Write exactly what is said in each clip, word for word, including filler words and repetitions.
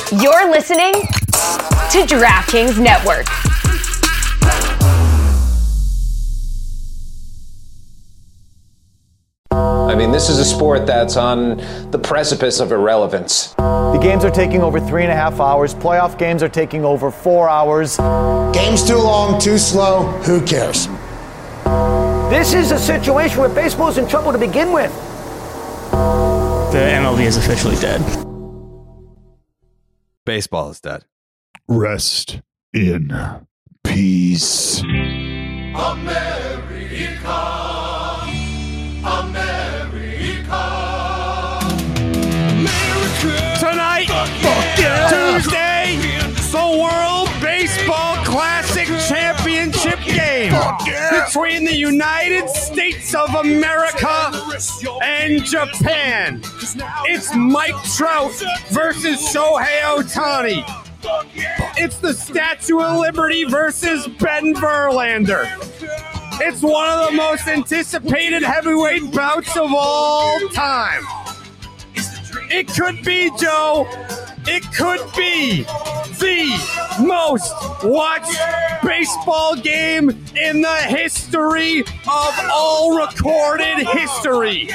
You're listening to DraftKings Network. I mean, this is a sport that's on the precipice of irrelevance. The games are taking over three and a half hours. Playoff games are taking over four hours. Game's too long, too slow. Who cares? This is a situation where baseball's in trouble to begin with. The M L B is officially dead. Baseball is dead. Rest in peace. America. Tonight, yeah. Tuesday, the World Baseball Classic Championship game yeah. between the United States of America and Japan. It's Mike Trout versus Shohei Ohtani. It's the Statue of Liberty versus Ben Verlander. It's one of the most anticipated heavyweight bouts of all time. It could be, Joe, it could be the most watched baseball game in the history of all recorded history.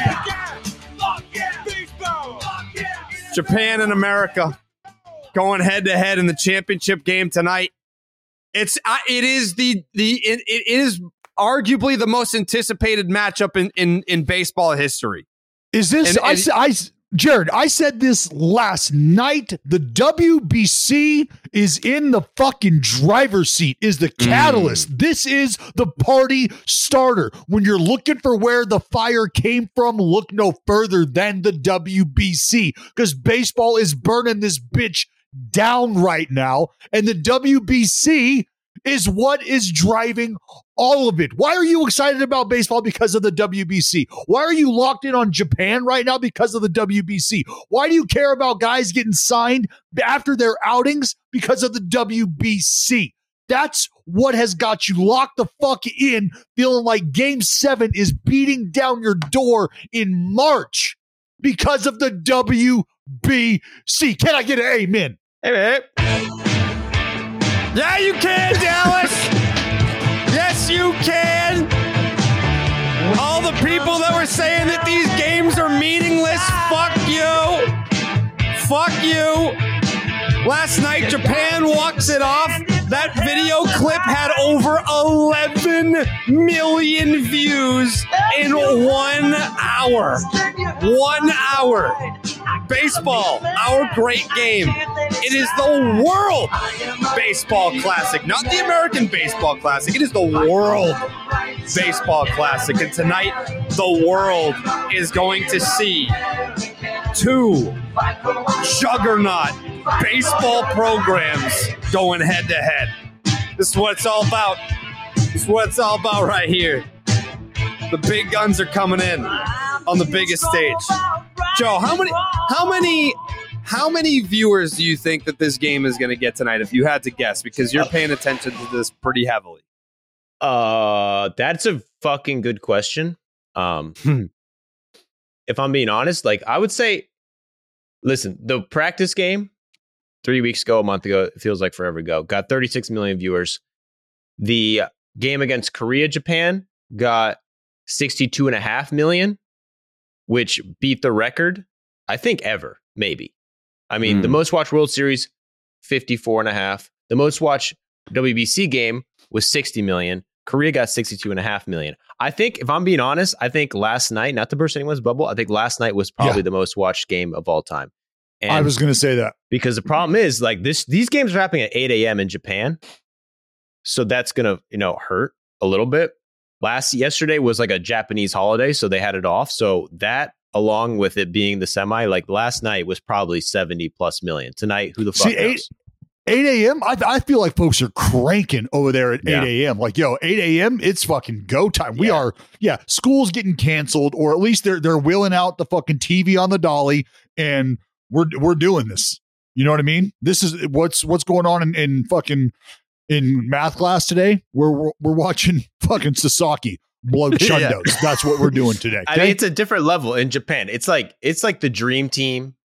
Japan and America going head to head in the championship game tonight. It's uh, it is the the it, it is arguably the most anticipated matchup in in, in baseball history. Is this and, and, I I Jared, I said this last night. The W B C is in the fucking driver's seat, is the catalyst. Mm. This is the party starter. When you're looking for where the fire came from, look no further than the W B C, because baseball is burning this bitch down right now. And the W B C is what is driving all of it. Why are you excited about baseball? Because of the W B C. Why are you locked in on Japan right now? Because of the W B C. Why do you care about guys getting signed after their outings? Because of the W B C. That's what has got you locked the fuck in, feeling like game seven is beating down your door in March because of the W B C. Can I get an amen? Hey, hey. Yeah, you can, Dallas. Yes, you can. All the people that were saying that these games are meaningless, fuck you. Fuck you. Last night, Japan walks it off. That video clip had over eleven million views in one hour. One hour. Baseball, our great game. It is the World Baseball Classic, not the American Baseball Classic. It is the World Baseball Classic. And tonight, the world is going to see two juggernaut baseball programs going head to head. This is what it's all about. This is what it's all about right here. The big guns are coming in on the biggest stage. Joe, how many how many how many viewers do you think that this game is going to get tonight, if you had to guess, because you're paying attention to this pretty heavily? Uh that's a fucking good question. Um if I'm being honest, like I would say, listen, the practice game three weeks ago, a month ago, it feels like forever ago, got thirty-six million viewers. The game against Korea, Japan got sixty-two and a half million, which beat the record, I think, ever, maybe. I mean, mm. the most watched World Series, fifty-four and a half. The most watched W B C game was sixty million. Korea got sixty-two and a half million. I think, if I'm being honest, I think last night, not to burst anyone's bubble, I think last night was probably yeah. the most watched game of all time. And I was going to say that. Because the problem is, like, this, these games are happening at eight a.m. in Japan. So that's going to, you know, hurt a little bit. Last, yesterday was like a Japanese holiday, so they had it off. So that, along with it being the semi, like last night was probably seventy plus million. Tonight, who the fuck See, knows? eight a.m. I, I feel like folks are cranking over there at Yeah. eight a.m. Like, yo, eight a.m. It's fucking go time. We Yeah. are, yeah, school's getting canceled, or at least they're they're wheeling out the fucking T V on the dolly, and we're we're doing this. You know what I mean? This is what's what's going on in, in fucking in math class today. We're we're, we're watching fucking Sasaki blow shundos. Yeah. That's what we're doing today. I okay? mean, it's a different level in Japan. It's like it's like the dream team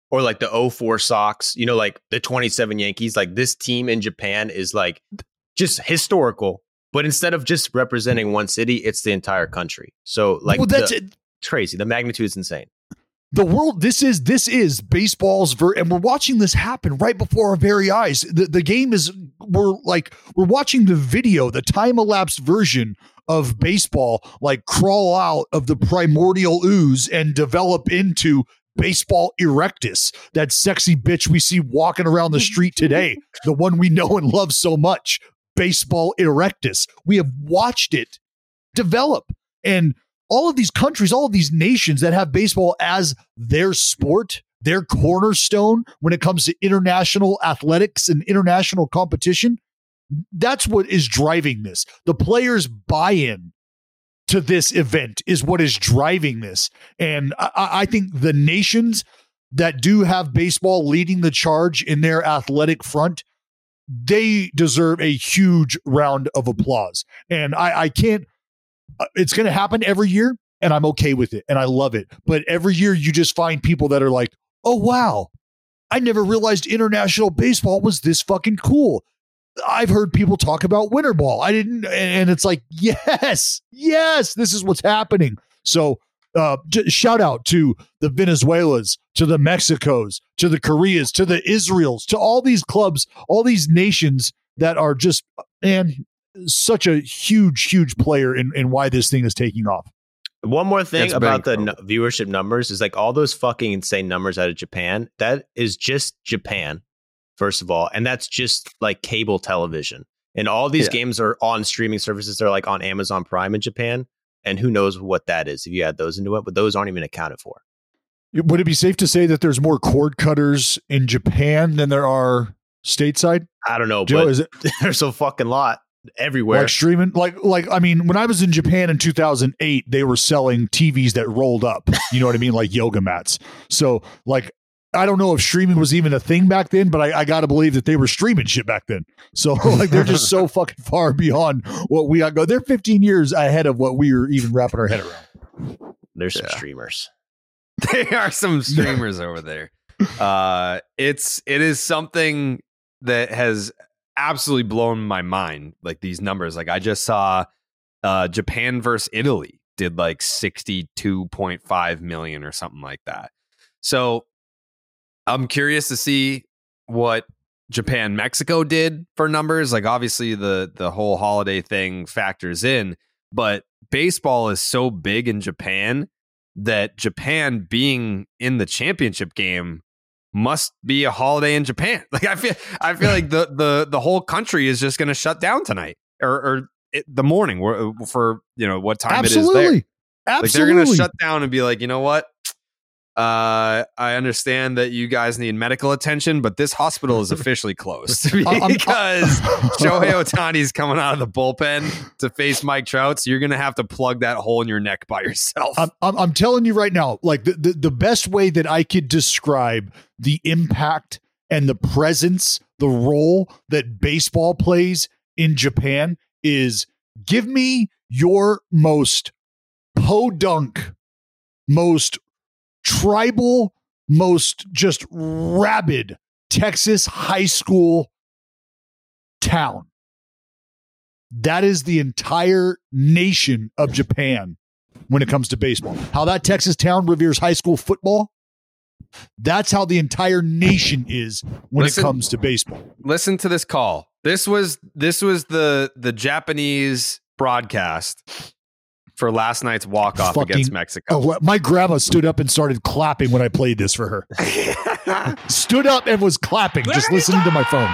or like the oh four Sox, you know, like the twenty-seven Yankees. Like this team in Japan is like just historical. But instead of just representing one city, it's the entire country. So like well, that's the, it. crazy. The magnitude is insane. The world, this is this is baseball's ver- and we're watching this happen right before our very eyes. The the game is we're like we're watching the video, the time elapsed version of baseball, like crawl out of the primordial ooze and develop into baseball erectus, that sexy bitch we see walking around the street today, the one we know and love so much, baseball erectus. We have watched it develop, and all of these countries, all of these nations that have baseball as their sport, their cornerstone when it comes to international athletics and international competition, that's what is driving this. The players' buy-in to this event is what is driving this. And I, I think the nations that do have baseball leading the charge in their athletic front, they deserve a huge round of applause. And I, I can't, it's going to happen every year, and I'm okay with it, and I love it. But every year you just find people that are like, oh, wow, I never realized international baseball was this fucking cool. I've heard people talk about winter ball. I didn't, and it's like, yes, yes, this is what's happening. So uh, j- shout out to the Venezuelas, to the Mexicos, to the Koreas, to the Israels, to all these clubs, all these nations that are just, man, such a huge, huge player in, in why this thing is taking off. One more thing That's about the very n- viewership numbers is like all those fucking insane numbers out of Japan. That is just Japan, first of all. And that's just like cable television. And all these Yeah. games are on streaming services. They're like on Amazon Prime in Japan. And who knows what that is if you add those into it, but those aren't even accounted for. Would it be safe to say that there's more cord cutters in Japan than there are stateside? I don't know, Joe, but is it there's a fucking lot everywhere. like streaming? Like, like I mean, when I was in Japan in two thousand eight, they were selling T Vs that rolled up. You know what I mean? Like yoga mats. So, like, I don't know if streaming was even a thing back then, but I, I got to believe that they were streaming shit back then. So, like, they're just so fucking far beyond what we got go. They're fifteen years ahead of what we were even wrapping our head around. There's some Yeah. streamers. There are some streamers over there. Uh, it's it is something that has absolutely blown my mind. Like these numbers, like I just saw uh, Japan versus Italy did like sixty-two point five million or something like that. So I'm curious to see what Japan Mexico did for numbers. Like obviously the the whole holiday thing factors in, but baseball is so big in Japan that Japan being in the championship game must be a holiday in Japan. Like I feel, I feel like the the the whole country is just going to shut down tonight or, or it, the morning for, for you know what time Absolutely. it is there. Absolutely. Like they're going to shut down and be like, you know what? Uh, I understand that you guys need medical attention, but this hospital is officially closed because Shohei Ohtani's coming out of the bullpen to face Mike Trout. So you're going to have to plug that hole in your neck by yourself. I'm, I'm, I'm telling you right now, like the, the, the best way that I could describe the impact and the presence, the role that baseball plays in Japan is give me your most podunk, most tribal, most just rabid Texas high school town. That is the entire nation of Japan when it comes to baseball. How that Texas town reveres high school football, that's how the entire nation is when Listen, it comes to baseball. Listen to this call. This was this was the the Japanese broadcast for last night's walk-off Fucking- against Mexico. Oh, my grandma stood up and started clapping when I played this for her. Stood up and was clapping, just listening to my phone.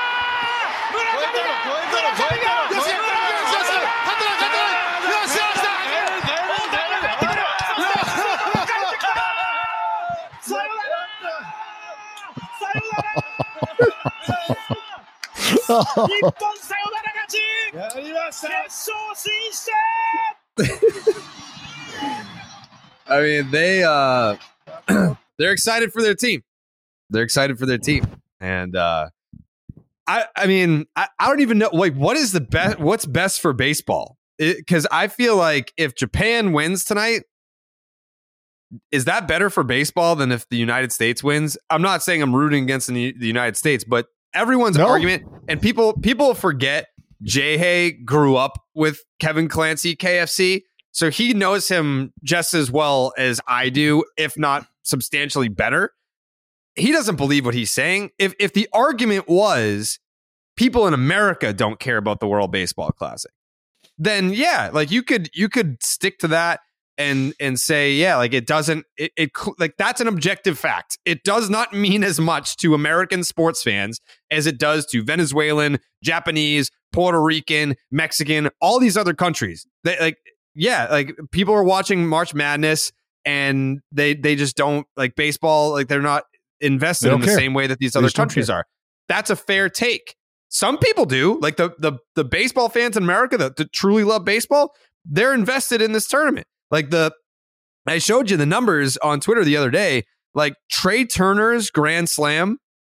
I mean, they uh they're excited for their team. They're excited for their team. And uh I I mean, I, I don't even know like what is the best what's best for baseball? Because I feel like if Japan wins tonight, is that better for baseball than if the United States wins? I'm not saying I'm rooting against the, the United States, but everyone's no. argument, and people people forget Jay Hay grew up with Kevin Clancy, K F C, so he knows him just as well as I do, if not substantially better. He doesn't believe what he's saying. If if the argument was people in America don't care about the World Baseball Classic, then yeah, like you could you could stick to that and and say, yeah, like it doesn't it, it like that's an objective fact. It does not mean as much to American sports fans as it does to Venezuelan, Japanese, Puerto Rican, Mexican, all these other countries. They like yeah, like people are watching March Madness and they they just don't like baseball, like they're not invested in the care. same way that these they other countries are. That's a fair take. Some people do, like the the the baseball fans in America that, that truly love baseball, they're invested in this tournament. Like the, I showed you the numbers on Twitter the other day, like Trey Turner's Grand Slam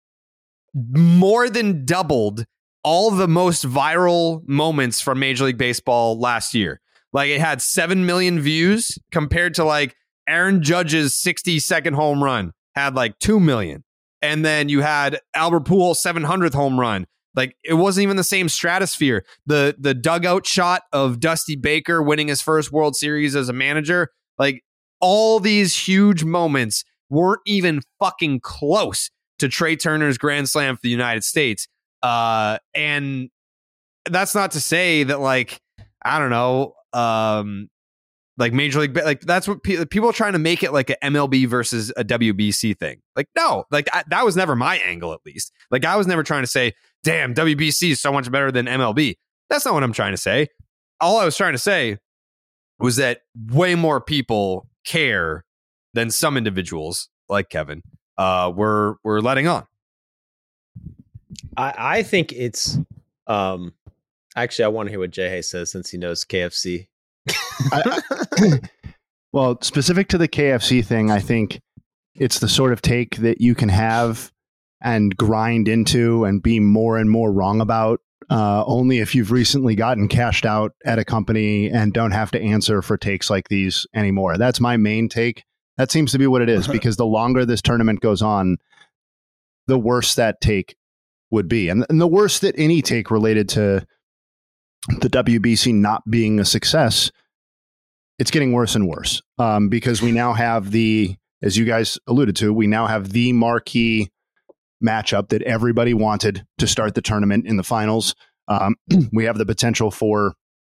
more than doubled all the most viral moments from Major League Baseball last year. Like it had seven million views compared to like Aaron Judge's sixty second home run had like two million. And then you had Albert Pujols' seven hundredth home run. Like it wasn't even the same stratosphere. The the dugout shot of Dusty Baker winning his first World Series as a manager, like all these huge moments weren't even fucking close to Trey Turner's Grand Slam for the United States. Uh, and that's not to say that like, I don't know, um, like Major League, like that's what pe- people are trying to make it like a M L B versus a W B C thing. Like, no, like I, that was never my angle, at least. Like I was never trying to say, damn, W B C is so much better than M L B. That's not what I'm trying to say. All I was trying to say was that way more people care than some individuals like Kevin uh, were, were letting on. I, I think it's um, actually, I want to hear what Jay Hay says since he knows K F C. I, well, specific to the K F C thing, I think it's the sort of take that you can have and grind into and be more and more wrong about uh, only if you've recently gotten cashed out at a company and don't have to answer for takes like these anymore. That's my main take. That seems to be what it is, because the longer this tournament goes on, the worse that take would be. And, and the worse that any take related to the W B C not being a success, it's getting worse and worse um, because we now have the, as you guys alluded to, we now have the marquee matchup that everybody wanted to start the tournament in the finals. Um, we have the potential for,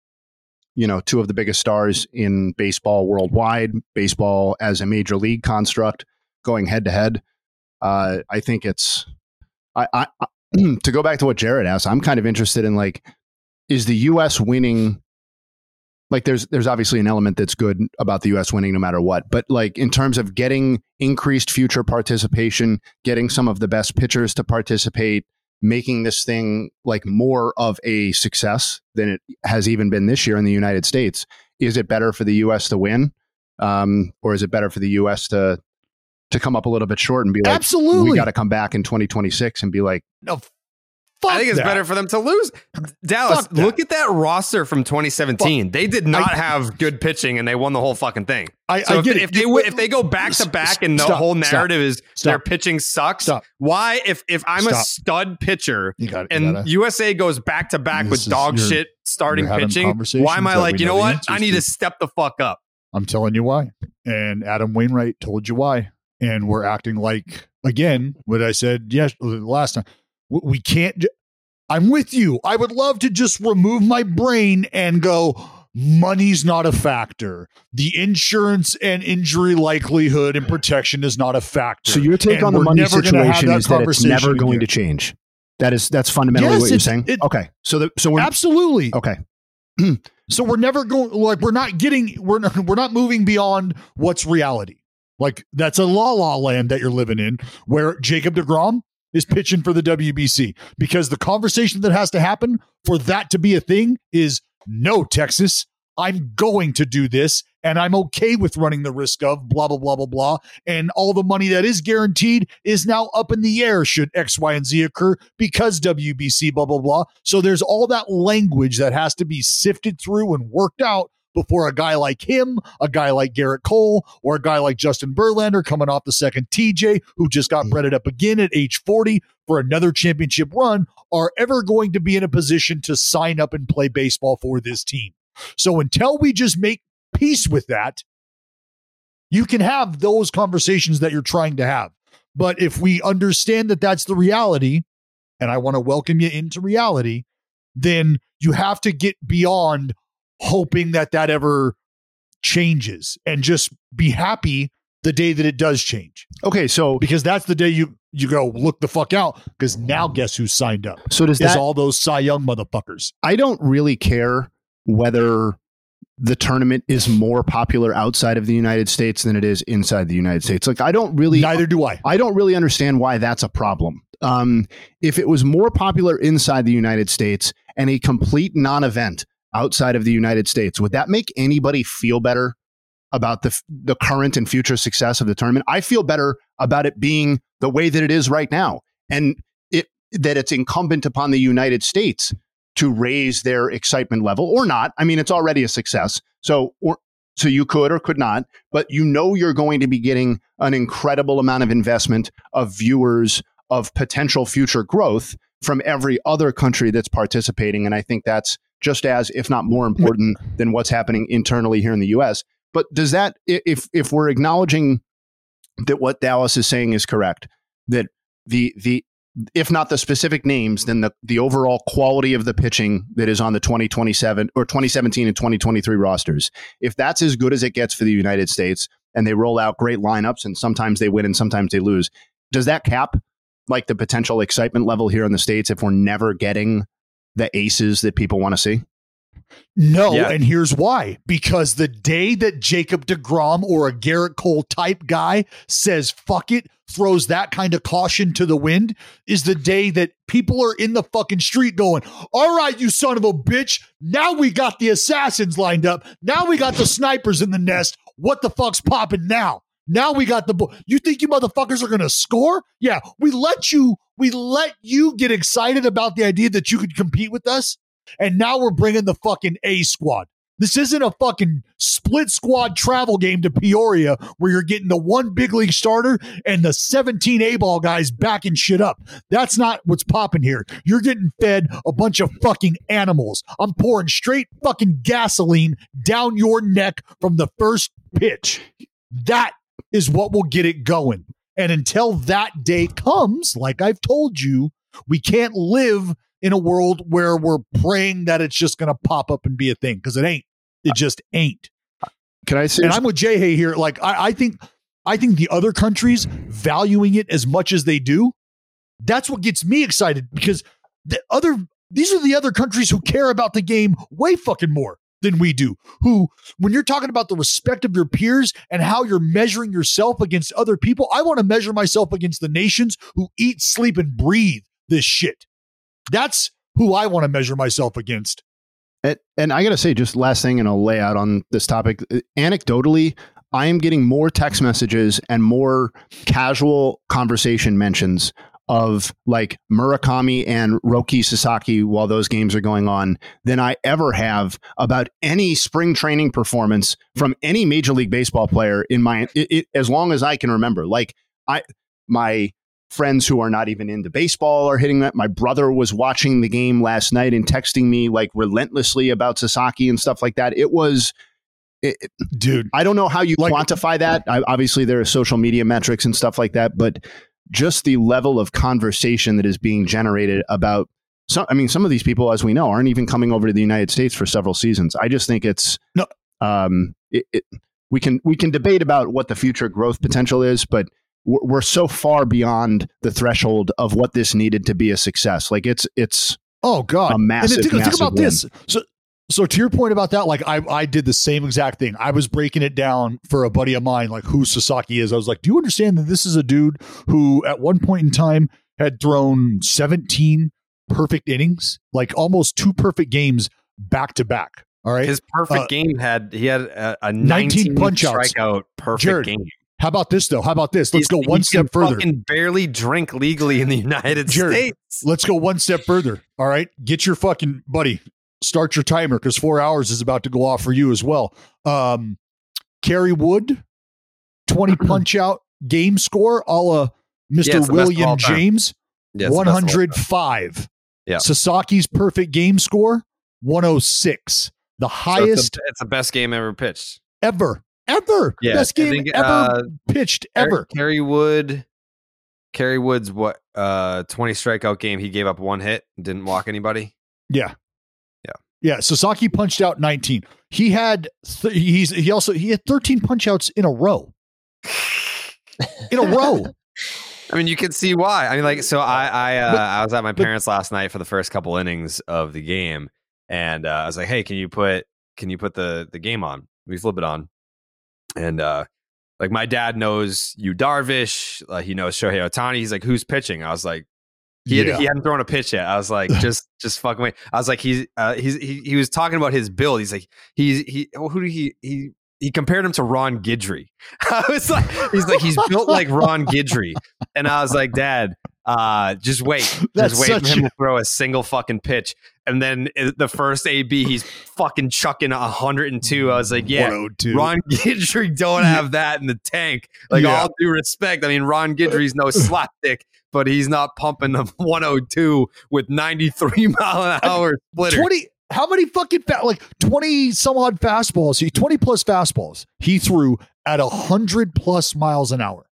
you know, two of the biggest stars in baseball worldwide, baseball as a major league construct going head to head. Uh, I think it's, I, I, I to go back to what Jared asked, I'm kind of interested in like, is the U S winning? Like there's there's obviously an element that's good about the U S winning no matter what. But like in terms of getting increased future participation, getting some of the best pitchers to participate, making this thing like more of a success than it has even been this year in the United States, is it better for the U S to win? Um, or is it better for the U S to to come up a little bit short and be like, absolutely, we got to come back in twenty twenty-six and be like, no. Fuck I think it's that. better for them to lose. Dallas, look at that roster from twenty seventeen. Fuck. They did not I, have good pitching, and they won the whole fucking thing. I, so I if, get if they if they go back to back, and the stop, whole narrative stop, is stop, their pitching sucks, stop. why? If if I'm stop. a stud pitcher, you got, you and gotta, U S A goes back to back with dog shit starting pitching, why am I like, you know what? I need to step the fuck up. I'm telling you why. And Adam Wainwright told you why. And we're acting like, again, what I said yes last time. We can't. I'm with you. I would love to just remove my brain and go, money's not a factor. The insurance and injury likelihood and protection is not a factor. So your take and on the money situation that is that it's never going again. to change. That is, that's fundamentally yes, what you're saying. It, okay. So the, so we're absolutely. Okay. So we're never going, like, we're not getting, we're not, we're not moving beyond what's reality. Like that's a la la land that you're living in where Jacob deGrom is pitching for the W B C, because the conversation that has to happen for that to be a thing is, no, Texas, I'm going to do this and I'm okay with running the risk of blah, blah, blah, blah, blah. And all the money that is guaranteed is now up in the air should X, Y, and Z occur because W B C, blah, blah, blah. So there's all that language that has to be sifted through and worked out before a guy like him, a guy like Garrett Cole, or a guy like Justin Verlander coming off the second T J, who just got breaded up again at age forty for another championship run, are ever going to be in a position to sign up and play baseball for this team. So until we just make peace with that, you can have those conversations that you're trying to have. But if we understand that that's the reality, and I want to welcome you into reality, then you have to get beyond hoping that that ever changes and just be happy the day that it does change. Okay, so because that's the day you you go look the fuck out, because now guess who signed up? So does is that, all those Cy Young motherfuckers. I don't really care whether the tournament is more popular outside of the United States than it is inside the United States. Like, I don't really, neither do I. I don't really understand why that's a problem. Um, if it was more popular inside the United States and a complete non-event outside of the United States, would that make anybody feel better about the the current and future success of the tournament? I feel better about it being the way that it is right now, and it that it's incumbent upon the United States to raise their excitement level or not. I mean, it's already a success. So, or, so you could or could not, but you know, you're going to be getting an incredible amount of investment of viewers, of potential future growth from every other country that's participating. And I think that's just as, if not more important than what's happening internally here in the U S. But does that, if, if we're acknowledging that what Dallas is saying is correct, that the, the, if not the specific names, then the, the overall quality of the pitching that is on the twenty twenty-seven or twenty seventeen and twenty twenty-three rosters, if that's as good as it gets for the United States and they roll out great lineups and sometimes they win and sometimes they lose, does that cap like the potential excitement level here in the States if we're never getting the aces that people want to see? No, yeah. And here's why. Because the day that Jacob deGrom or a Garrett Cole type guy says, fuck it, throws that kind of caution to the wind, is the day that people are in the fucking street going, all right, you son of a bitch, now we got the assassins lined up. Now we got the snipers in the nest. What the fuck's popping now? Now we got the, bo- you think you motherfuckers are going to score? Yeah, we let you, we let you get excited about the idea that you could compete with us. And now we're bringing the fucking A squad. This isn't a fucking split squad travel game to Peoria where you're getting the one big league starter and the seventeen A-ball guys backing shit up. That's not what's popping here. You're getting fed a bunch of fucking animals. I'm pouring straight fucking gasoline down your neck from the first pitch. That is what will get it going. And until that day comes, like I've told you, we can't live in a world where we're praying that it's just going to pop up and be a thing, because it ain't. It just ain't. Can I say? And I'm with Jay Hay here. Like I, I think, I think the other countries valuing it as much as they do, that's what gets me excited, because the other these are the other countries who care about the game way fucking more than we do. Who, when you're talking about the respect of your peers and how you're measuring yourself against other people, I want to measure myself against the nations who eat, sleep, and breathe this shit. That's who I want to measure myself against. And, and I got to say, just last thing, and I'll lay out on this topic. Anecdotally, I am getting more text messages and more casual conversation mentions of like Murakami and Roki Sasaki while those games are going on than I ever have about any spring training performance from any Major League Baseball player in my, it, it, as long as I can remember. Like I, my friends who are not even into baseball are hitting that. My brother was watching the game last night and texting me like relentlessly about Sasaki and stuff like that. It was, it, dude, I don't know how you like, quantify that. I, obviously there are social media metrics and stuff like that, but just the level of conversation that is being generated about some, I mean, some of these people, as we know, aren't even coming over to the United States for several seasons. I just think it's, no, um, it, it, we can, we can debate about what the future growth potential is, but we're so far beyond the threshold of what this needed to be a success. Like it's, it's, oh God, a massive, and think, massive think about win. this. So, so to your point about that, like I, I did the same exact thing. I was breaking it down for a buddy of mine, like who Sasaki is. I was like, do you understand that this is a dude who at one point in time had thrown seventeen perfect innings, like almost two perfect games back to back. All right. His perfect uh, game had, he had a, a nineteen, nineteen punch outs. strikeout perfect Jared, game. How about this though? How about this? Let's He's, go one he step can further. Fucking barely drink legally in the United Jared, States. Let's go one step further. All right. Get your fucking buddy. start your timer because four hours is about to go off for you as well. Um, Kerry Wood, twenty punch out game score, a la Mister Yeah, William James, yeah, one hundred five. Yeah. Sasaki's perfect game score, one oh six. The highest. So it's, the, it's the best game ever pitched. Ever. Ever. Yeah, Best game think, ever uh, pitched ever. Kerry Wood. Kerry Wood's what uh twenty strikeout game. He gave up one hit, didn't walk anybody. Yeah. Yeah. Yeah. Sasaki punched out nineteen. He had th- he's he also he had thirteen punch outs in a row. In a row. I mean, you can see why. I mean, like, so I I uh, But- I was at my but- parents last night for the first couple innings of the game, and uh, I was like, "Hey, can you put can you put the the game on? We flip it on." And uh, like, my dad knows Yu Darvish, uh, he knows Shohei Ohtani. He's like, "Who's pitching?" I was like, "He had, Yeah. he hadn't thrown a pitch yet." I was like, "Just just fucking wait." I was like, "He's uh, he's he, he was talking about his build. He's like, he's he who did he he." He compared him to Ron Guidry. I was like, he's like, he's built like Ron Guidry. And I was like, Dad, uh, just wait. That's Just wait for such him a- to throw a single fucking pitch. And then uh, the first A B, he's fucking chucking one hundred two. I was like, yeah, one oh two. Ron Guidry don't have that in the tank. Like, Yeah. all due respect. I mean, Ron Guidry's no slapstick, but he's not pumping the one oh two with ninety-three mile an hour splitter. twenty how many fucking fa- like twenty some odd fastballs, he twenty plus fastballs he threw at one hundred plus miles an hour.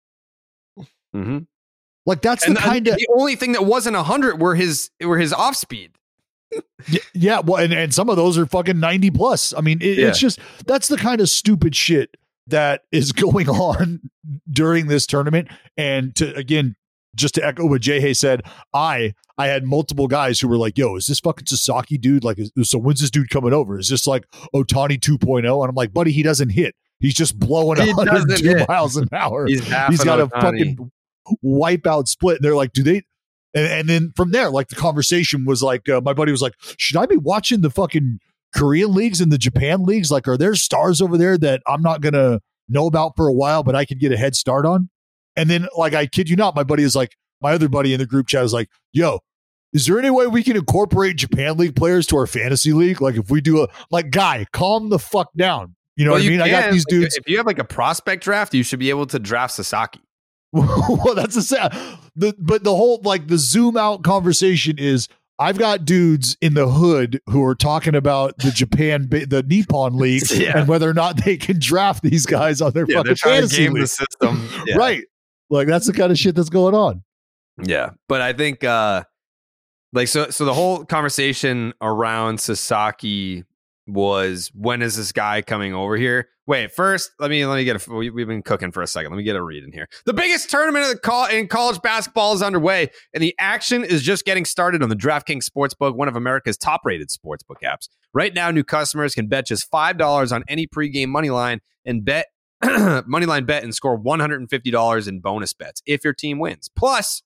Mm-hmm. Like that's And the kind of the only thing that wasn't one hundred were his were his off speed. yeah, yeah, well, and, and some of those are fucking ninety plus. I mean, it, Yeah. it's just that's the kind of stupid shit that is going on during this tournament. And to again, just to echo what Jay Hay said, I I had multiple guys who were like, "Yo, is this fucking Sasaki dude? Like, is, so when's this dude coming over? Is this like Ohtani two point oh?" And I'm like, "Buddy, he doesn't hit. He's just blowing He one doesn't hundred two hit. miles an hour. He's half He's an got a Ohtani. fucking wipeout split." And they're like, "Do they?" And, and then from there, like the conversation was like, uh, my buddy was like, "Should I be watching the fucking Korean leagues and the Japan leagues? Like, are there stars over there that I'm not gonna know about for a while, but I could get a head start on?" And then, like, I kid you not, my buddy is like, my other buddy in the group chat is like, "Yo, is there any way we can incorporate Japan League players to our fantasy league? Like, if we do a like, guy, calm the fuck down." You know Well, what I you mean? I got can. these Like, dudes. If you have like a prospect draft, you should be able to draft Sasaki. Well, that's the sad. The but the whole like the zoom out conversation is I've got dudes in the hood who are talking about the Japan, ba- the Nippon League, Yeah. and whether or not they can draft these guys on their Yeah, fucking they're trying to fantasy game league. the system. Yeah. Right? Like that's the kind of shit that's going on. Yeah, but I think uh like so so the whole conversation around Sasaki was, when is this guy coming over here? Wait, first let me let me get a we, we've been cooking for a second. Let me get a read in here. The biggest tournament of the call in college basketball is underway, and the action is just getting started on the DraftKings Sportsbook, one of America's top-rated sportsbook apps. Right now, new customers can bet just five dollars on any pregame money line and bet moneyline bet and score one hundred fifty dollars in bonus bets if your team wins. Plus,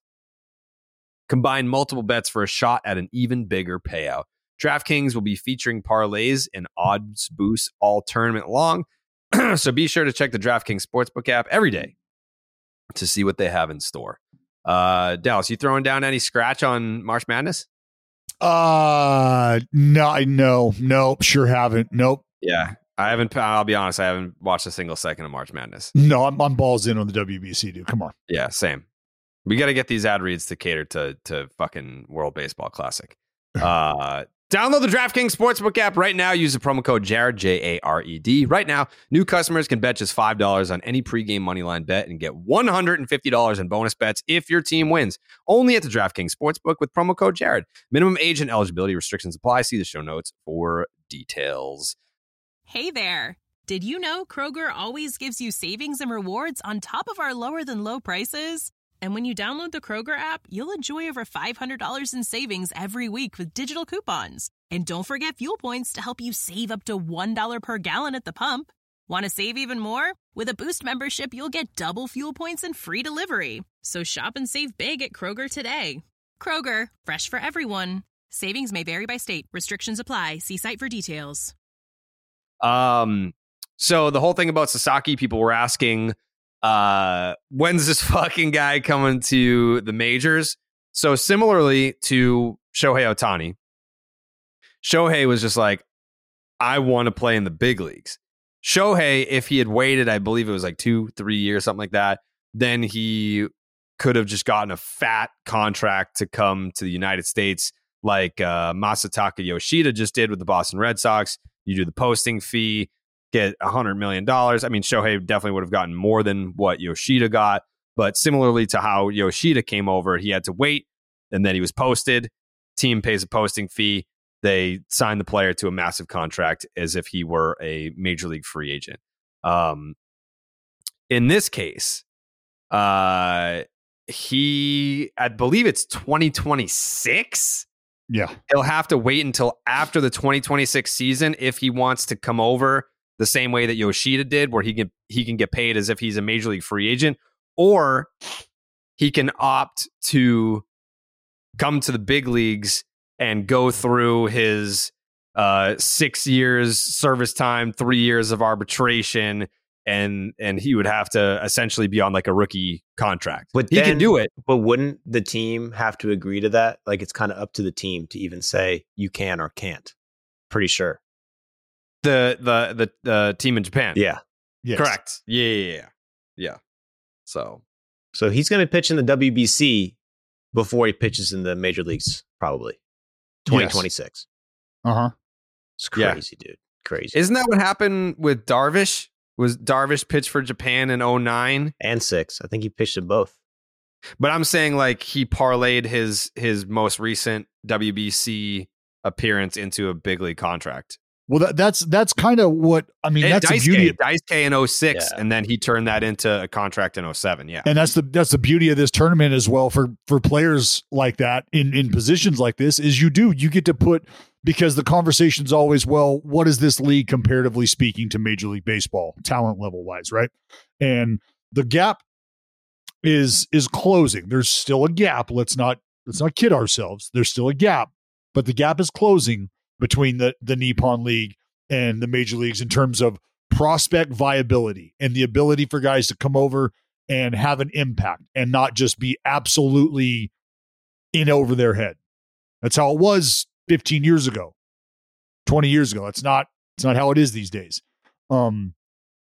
combine multiple bets for a shot at an even bigger payout. DraftKings will be featuring parlays and odds boosts all tournament long. So be sure to check the DraftKings Sportsbook app every day to see what they have in store. Uh, Dallas, you throwing down any scratch on March Madness? Uh, no, I no, nope, sure haven't. Nope. Yeah, I haven't. I'll be honest, I haven't watched a single second of March Madness. No, I'm, I'm balls in on the W B C, dude. Come on. Yeah, same. We got to get these ad reads to cater to to fucking World Baseball Classic. Uh, download the DraftKings Sportsbook app right now. Use the promo code Jared, J A R E D. Right now, new customers can bet just five dollars on any pregame moneyline bet and get one hundred fifty dollars in bonus bets if your team wins. Only at the DraftKings Sportsbook with promo code Jared. Minimum age and eligibility restrictions apply. See the show notes for details. Hey there. Did you know Kroger always gives you savings and rewards on top of our lower than low prices? And when you download the Kroger app, you'll enjoy over five hundred dollars in savings every week with digital coupons. And don't forget fuel points to help you save up to one dollar per gallon at the pump. Want to save even more? With a Boost membership, you'll get double fuel points and free delivery. So shop and save big at Kroger today. Kroger, fresh for everyone. Savings may vary by state. Restrictions apply. See site for details. Um, so the whole thing about Sasaki, people were asking, uh, when's this fucking guy coming to the majors? So similarly to Shohei Ohtani, Shohei was just like, I want to play in the big leagues. Shohei, if he had waited, I believe it was like two, three years, something like that, then he could have just gotten a fat contract to come to the United States like uh, Masataka Yoshida just did with the Boston Red Sox. You do the posting fee, get one hundred million dollars. I mean, Shohei definitely would have gotten more than what Yoshida got, but similarly to how Yoshida came over, he had to wait, and then he was posted. Team pays a posting fee. They sign the player to a massive contract as if he were a major league free agent. Um, in this case, uh, he, I believe it's twenty twenty-six. Yeah. He'll have to wait until after the twenty twenty-six season if he wants to come over the same way that Yoshida did, where he can he can get paid as if he's a major league free agent, or he can opt to come to the big leagues and go through his uh, six years service time, three years of arbitration, and and he would have to essentially be on like a rookie contract. But he then, can do it. But wouldn't the team have to agree to that? Like, it's kind of up to the team to even say you can or can't. Pretty sure. The the the uh, team in Japan. Yeah. Yes. Correct. Yeah, yeah, yeah. Yeah. So so he's going to pitch in the W B C before he pitches in the major leagues, probably twenty twenty-six. Yes. Uh huh. It's crazy, yeah. dude. Crazy. Isn't that what happened with Darvish? Was Darvish pitched for Japan in oh nine and six? I think he pitched in both. But I'm saying like he parlayed his his most recent W B C appearance into a big league contract. Well, that, that's that's kind of what I mean. And that's Dice the beauty. K, Dice K in oh six, Yeah. and then he turned that into a contract in oh seven. Yeah, And that's the that's the beauty of this tournament as well for for players like that in in positions like this is you do you get to put, because the conversation's always, well, what is this league comparatively speaking to Major League Baseball talent level wise, right? And the gap is is closing. There's still a gap. Let's not let's not kid ourselves. There's still a gap, but the gap is closing between the the Nippon League and the major leagues in terms of prospect viability and the ability for guys to come over and have an impact and not just be absolutely in over their head. That's how it was fifteen years ago, twenty years ago. It's not, it's not how it is these days. Um,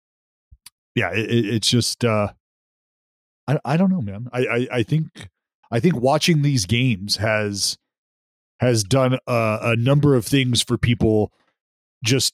yeah, it, it's just, uh, I, I don't know, man. I, I, I think, I think watching these games has, has done a, a number of things for people. Just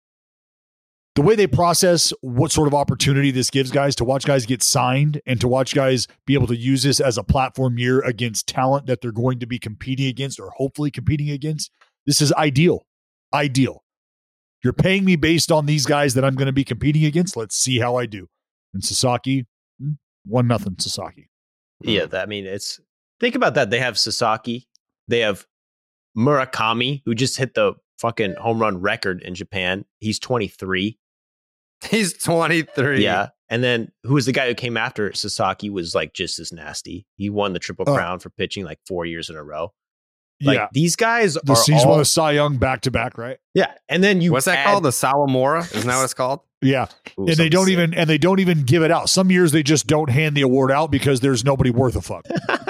the way they process what sort of opportunity this gives guys to watch guys get signed and to watch guys be able to use this as a platform year against talent that they're going to be competing against or hopefully competing against. This is ideal. Ideal. You're paying me based on these guys that I'm going to be competing against. Let's see how I do. And Sasaki, one nothing Sasaki. Yeah, I mean, it's think about that. They have Sasaki. They have Murakami, who just hit the fucking home run record in Japan. He's twenty-three. He's twenty-three. Yeah. And then who was the guy who came after Sasaki was like just as nasty. He won the Triple Oh. Crown for pitching like four years in a row. Like Yeah. these guys The are season all, was Cy Young back to back, right? yeah. And then you What's that add- called? The Sawamura? Isn't that what it's called? Yeah. Ooh, and they something don't sick. even and they don't even give it out. Some years they just don't hand the award out because there's nobody worth a fuck.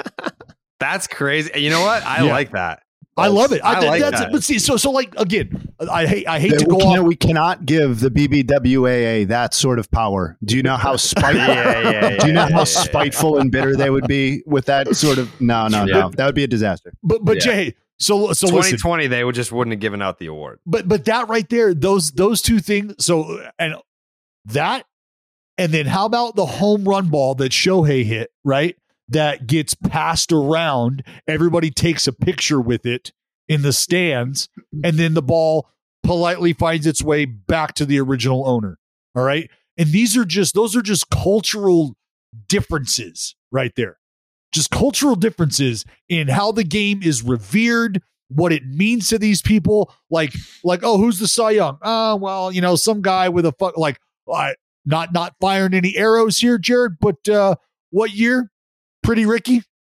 That's crazy. You know what? I Yeah. like that. I love it. I I, like that's that. But see, so so like again, I hate I hate to we, go can, off. we cannot give the B B W A A that sort of power. Do you know how spiteful? Yeah, yeah, yeah, Do you know yeah, how yeah, spiteful and bitter they would be with that sort of? No, no, Yeah. no. That would be a disaster. But but Yeah. Jay, so so twenty listen. twenty, they would just wouldn't have given out the award. But but that right there, those those two things. So and that, and then how about the home run ball that Shohei hit, right? That gets passed around. Everybody takes a picture with it in the stands, and then the ball politely finds its way back to the original owner. All right. And these are just, those are just cultural differences right there. Just cultural differences in how the game is revered, what it means to these people. Like, like, oh, who's the Cy Young? Oh, well, you know, some guy with a fuck, like, uh, not, not firing any arrows here, Jared, but uh, what year? Pretty Ricky?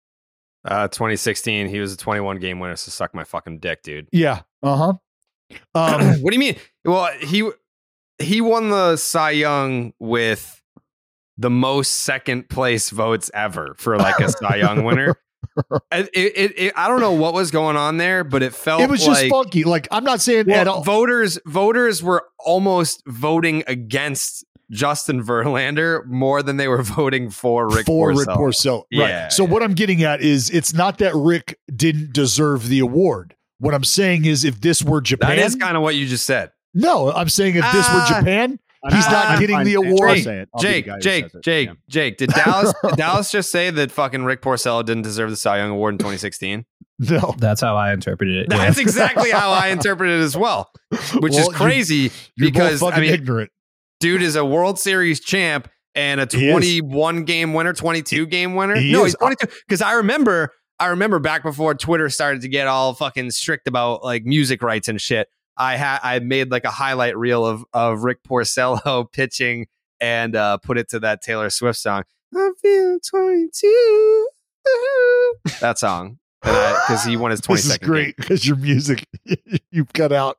Uh, twenty sixteen, he was a twenty-one game winner, so suck my fucking dick, dude. Yeah. Uh-huh. Um, What do you mean? Well, he he won the Cy Young with the most second place votes ever for like a Cy Young winner. it, it, it, I don't know what was going on there, but it felt It was just like, funky. Like, I'm not saying well, at all. voters voters were almost voting against Justin Verlander more than they were voting for Rick for Porcello. Rick Porcello. Right. Yeah, so yeah. what I'm getting at is it's not that Rick didn't deserve the award. What I'm saying is if this were Japan. That is kind of what you just said. No, I'm saying if this Uh, were Japan, he's I'm not getting fine. the I'll award. say it. I'll be the Jake, guy who Jake, says it. Jake, Yeah. Jake. Did Dallas did Dallas just say that fucking Rick Porcello didn't deserve the Cy Young Award in twenty sixteen? No. That's how I interpreted it. That's yeah. exactly how I interpreted it as well, which Well, is crazy You're, you're because both I fucking mean, ignorant. dude is a World Series champ and a He is. twenty-one game winner, twenty-two game winner. He no, is. he's twenty-two. Because I remember, I remember back before Twitter started to get all fucking strict about like music rights and shit. I had I made like a highlight reel of of Rick Porcello pitching and uh, put it to that Taylor Swift song. I feel twenty-two. That song, because he won his This twenty-second. is great because your music you've cut out.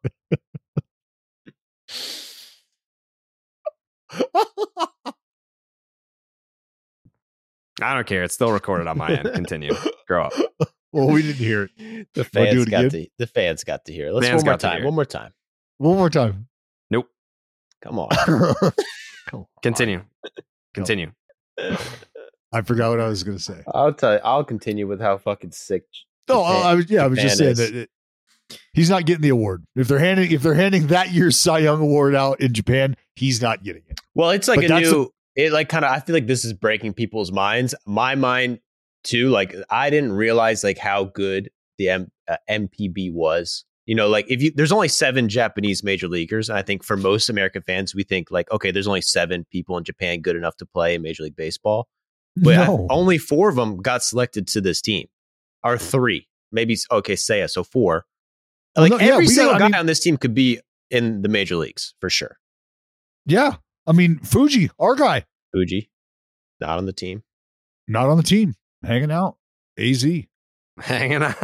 I don't care. It's still recorded on my end. Continue. Grow up. Well, we didn't hear it. The Wanna do fans it got again? to the fans got to hear it. Let's Fans one more got to time. hear it. One more time. One more time. Nope. Come on. Come on. Continue. Continue. I forgot what I was going to say. I'll tell you. I'll continue with how fucking sick. No, Japan- I was yeah, I was just saying Japan that is. it, he's not getting the award. If they're handing if they're handing that year's Cy Young Award out in Japan, he's not getting it. Well, it's like But a that's new. It like kind of. I feel like this is breaking people's minds. My mind too. Like I didn't realize like how good the M, uh, M P B was. You know, like if you there's only seven Japanese major leaguers, and I think for most American fans, we think like okay, there's only seven people in Japan good enough to play in Major League Baseball. But No. I, only four of them got selected to this team, or three, maybe. Okay, Seiya, so four. Well, Like no, yeah, every we single know- guy I mean- on this team could be in the major leagues for sure. Yeah. I mean, Fuji, our guy, Fuji, not on the team. not on the team, hanging out. A Z. Hanging out.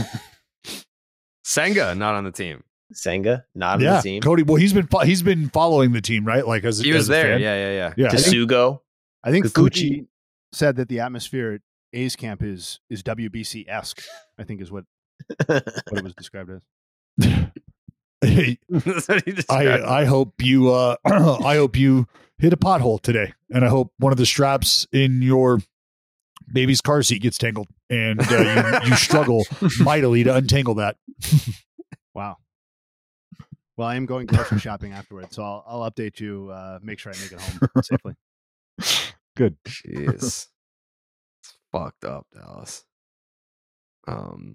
Senga, not on the team. Senga, not on Yeah. the team. Cody, well, he's been fo- he's been following the team, right? Like as He was as a there. fan. Yeah, yeah, yeah. Yeah. Kasugo. I think Kikuchi. Fuji said that the atmosphere at A's camp is is W B C esque. I think is what what it was described as. Hey, That's what he I described. I hope you uh I hope you hit a pothole today, and I hope one of the straps in your baby's car seat gets tangled, and uh, you, you struggle mightily to untangle that. Wow. Well, I am going grocery shopping afterwards, so I'll, I'll update you. Uh, make sure I make it home safely. Good. Jeez. It's fucked up, Dallas. Um.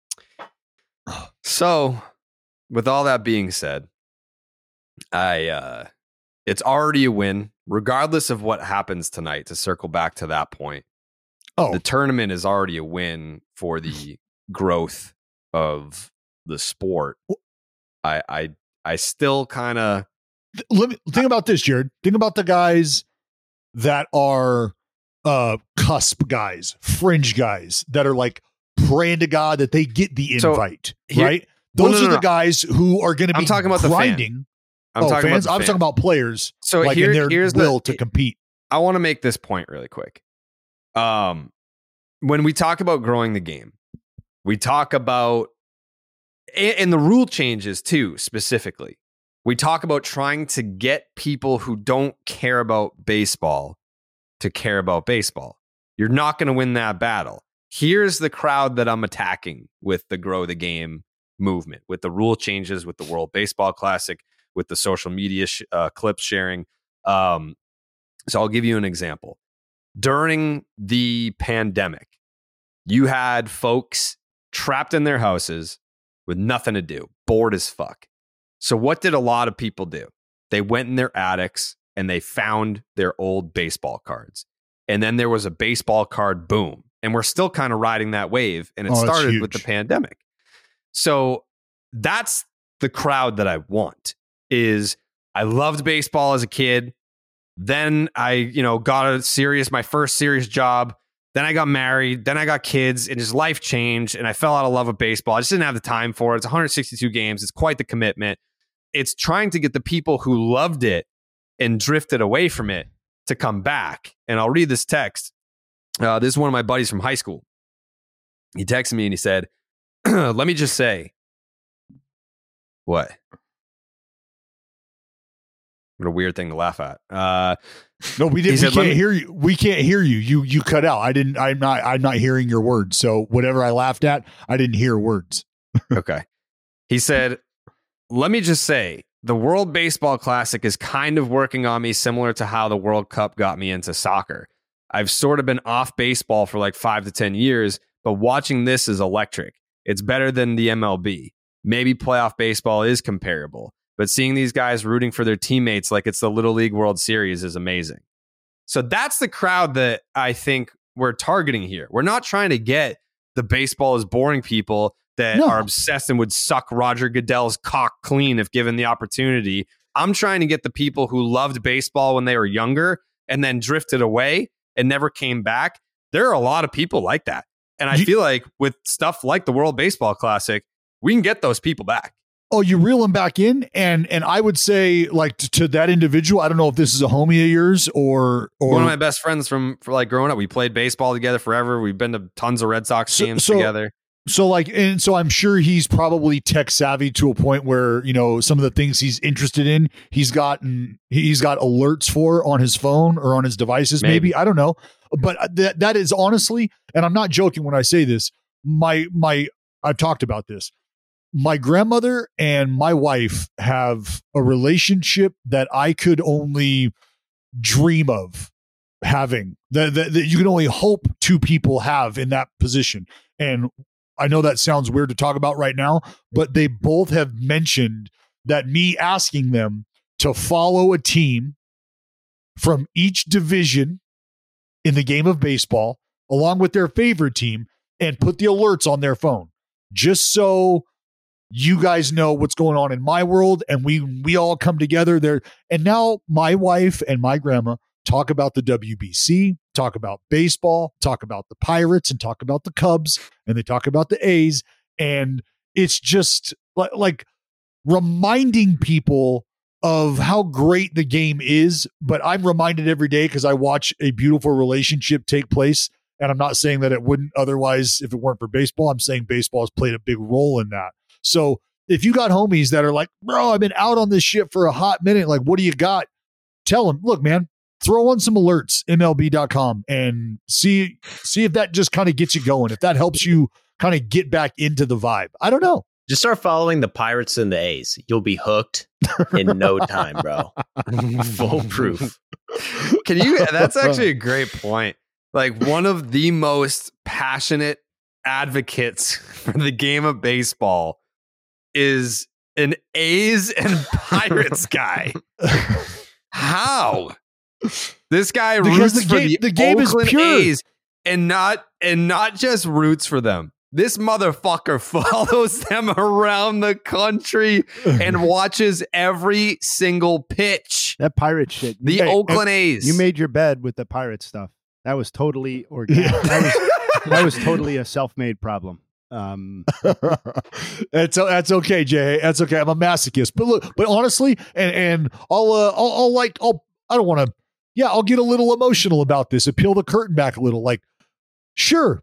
So, with all that being said, I uh it's already a win, regardless of what happens tonight. To circle back to that point, Oh, the tournament is already a win for the growth of the sport. I I I still kind of let me think about this, Jared. Think about the guys that are uh cusp guys, fringe guys that are like praying to God that they get the So, invite, here- right? Well, Those no, are no, the no. guys who are going to be I'm talking about the fan. grinding. I'm oh, talking fans. about. I The was fan. talking about players. So like here, in their here's will the, to compete. I want to make this point really quick. Um, when we talk about growing the game, we talk about and, and the rule changes too. Specifically, we talk about trying to get people who don't care about baseball to care about baseball. You're not going to win that battle. Here's the crowd that I'm attacking with the grow the game movement, with the rule changes, with the World Baseball Classic, with the social media sh- uh, clip sharing. Um, so I'll give you an example. During the pandemic, you had folks trapped in their houses with nothing to do, bored as fuck. So what did a lot of people do? They went in their attics and they found their old baseball cards. And then there was a baseball card boom. And we're still kind of riding that wave. And it Oh, that's started with the huge. pandemic. So that's the crowd that I want. Is I loved baseball as a kid. Then I, you know, got a serious, my first serious job. Then I got married. Then I got kids, and his life changed. And I fell out of love with baseball. I just didn't have the time for it. It's one hundred sixty-two games. It's quite the commitment. It's trying to get the people who loved it and drifted away from it to come back. And I'll read this text. Uh, this is one of my buddies from high school. he texted me and he said, let me just say, what? What a weird thing to laugh at. Uh, no, we didn't. We said, can't me- hear you. We can't hear you. You you cut out. I didn't. I'm not. I'm not hearing your words. So whatever I laughed at, I didn't hear words. Okay. He said, let me just say, the World Baseball Classic is kind of working on me similar to how the World Cup got me into soccer. I've sort of been off baseball for like five to ten years, but watching this is electric. It's better than the M L B. Maybe playoff baseball is comparable, but seeing these guys rooting for their teammates like it's the Little League World Series is amazing. So that's the crowd that I think we're targeting here. We're not trying to get the baseball is boring people that no. are obsessed and would suck Roger Goodell's cock clean if given the opportunity. I'm trying to get the people who loved baseball when they were younger and then drifted away and never came back. There are a lot of people like that. And I you, feel like with stuff like the World Baseball Classic, we can get those people back. Oh, you reel them back in. And and I would say, like, to, to that individual, I don't know if this is a homie of yours or, or one of my best friends from for like growing up. We played baseball together forever. We've been to tons of Red Sox so, games so, together. So like, and so I'm sure he's probably tech savvy to a point where, you know, some of the things he's interested in, he's gotten, he's got alerts for on his phone or on his devices. Maybe, maybe I don't know, but that, that is honestly, and I'm not joking when I say this, my, my, I've talked about this. My grandmother and my wife have a relationship that I could only dream of having, that, that, that you can only hope two people have in that position. And I know that sounds weird to talk about right now, but they both have mentioned that me asking them to follow a team from each division in the game of baseball, along with their favorite team, and put the alerts on their phone, just so you guys know what's going on in my world, and we we all come together there. And now my wife and my grandma talk about the W B C, talk about baseball, talk about the Pirates, and talk about the Cubs, and they talk about the A's. And it's just like, like reminding people of how great the game is. But I'm reminded every day because I watch a beautiful relationship take place. And I'm not saying that it wouldn't otherwise if it weren't for baseball. I'm saying baseball has played a big role in that. So if you got homies that are like, bro, I've been out on this shit for a hot minute, like, what do you got? Tell them, look, man, throw on some alerts, M L B dot com, and see, see if that just kind of gets you going. If that helps you kind of get back into the vibe. I don't know. Just start following the Pirates and the A's. You'll be hooked in no time, bro. Full proof. Can you? That's actually a great point. Like, one of the most passionate advocates for the game of baseball is an A's and Pirates guy. How? This guy because roots the game, for the, the game Oakland is pure. A's and not and not just roots for them. This motherfucker follows them around the country and watches every single pitch. That pirate shit. The Hey, Oakland A's. You made your bed with the pirate stuff. That was totally organic. that, was, that was totally a self-made problem. Um, that's that's okay, Jay. That's okay. I'm a masochist, but look, but honestly, and and I'll uh, I'll, I'll like I'll I don't want to. Yeah, I'll get a little emotional about this. Peel the curtain back a little. Like, sure,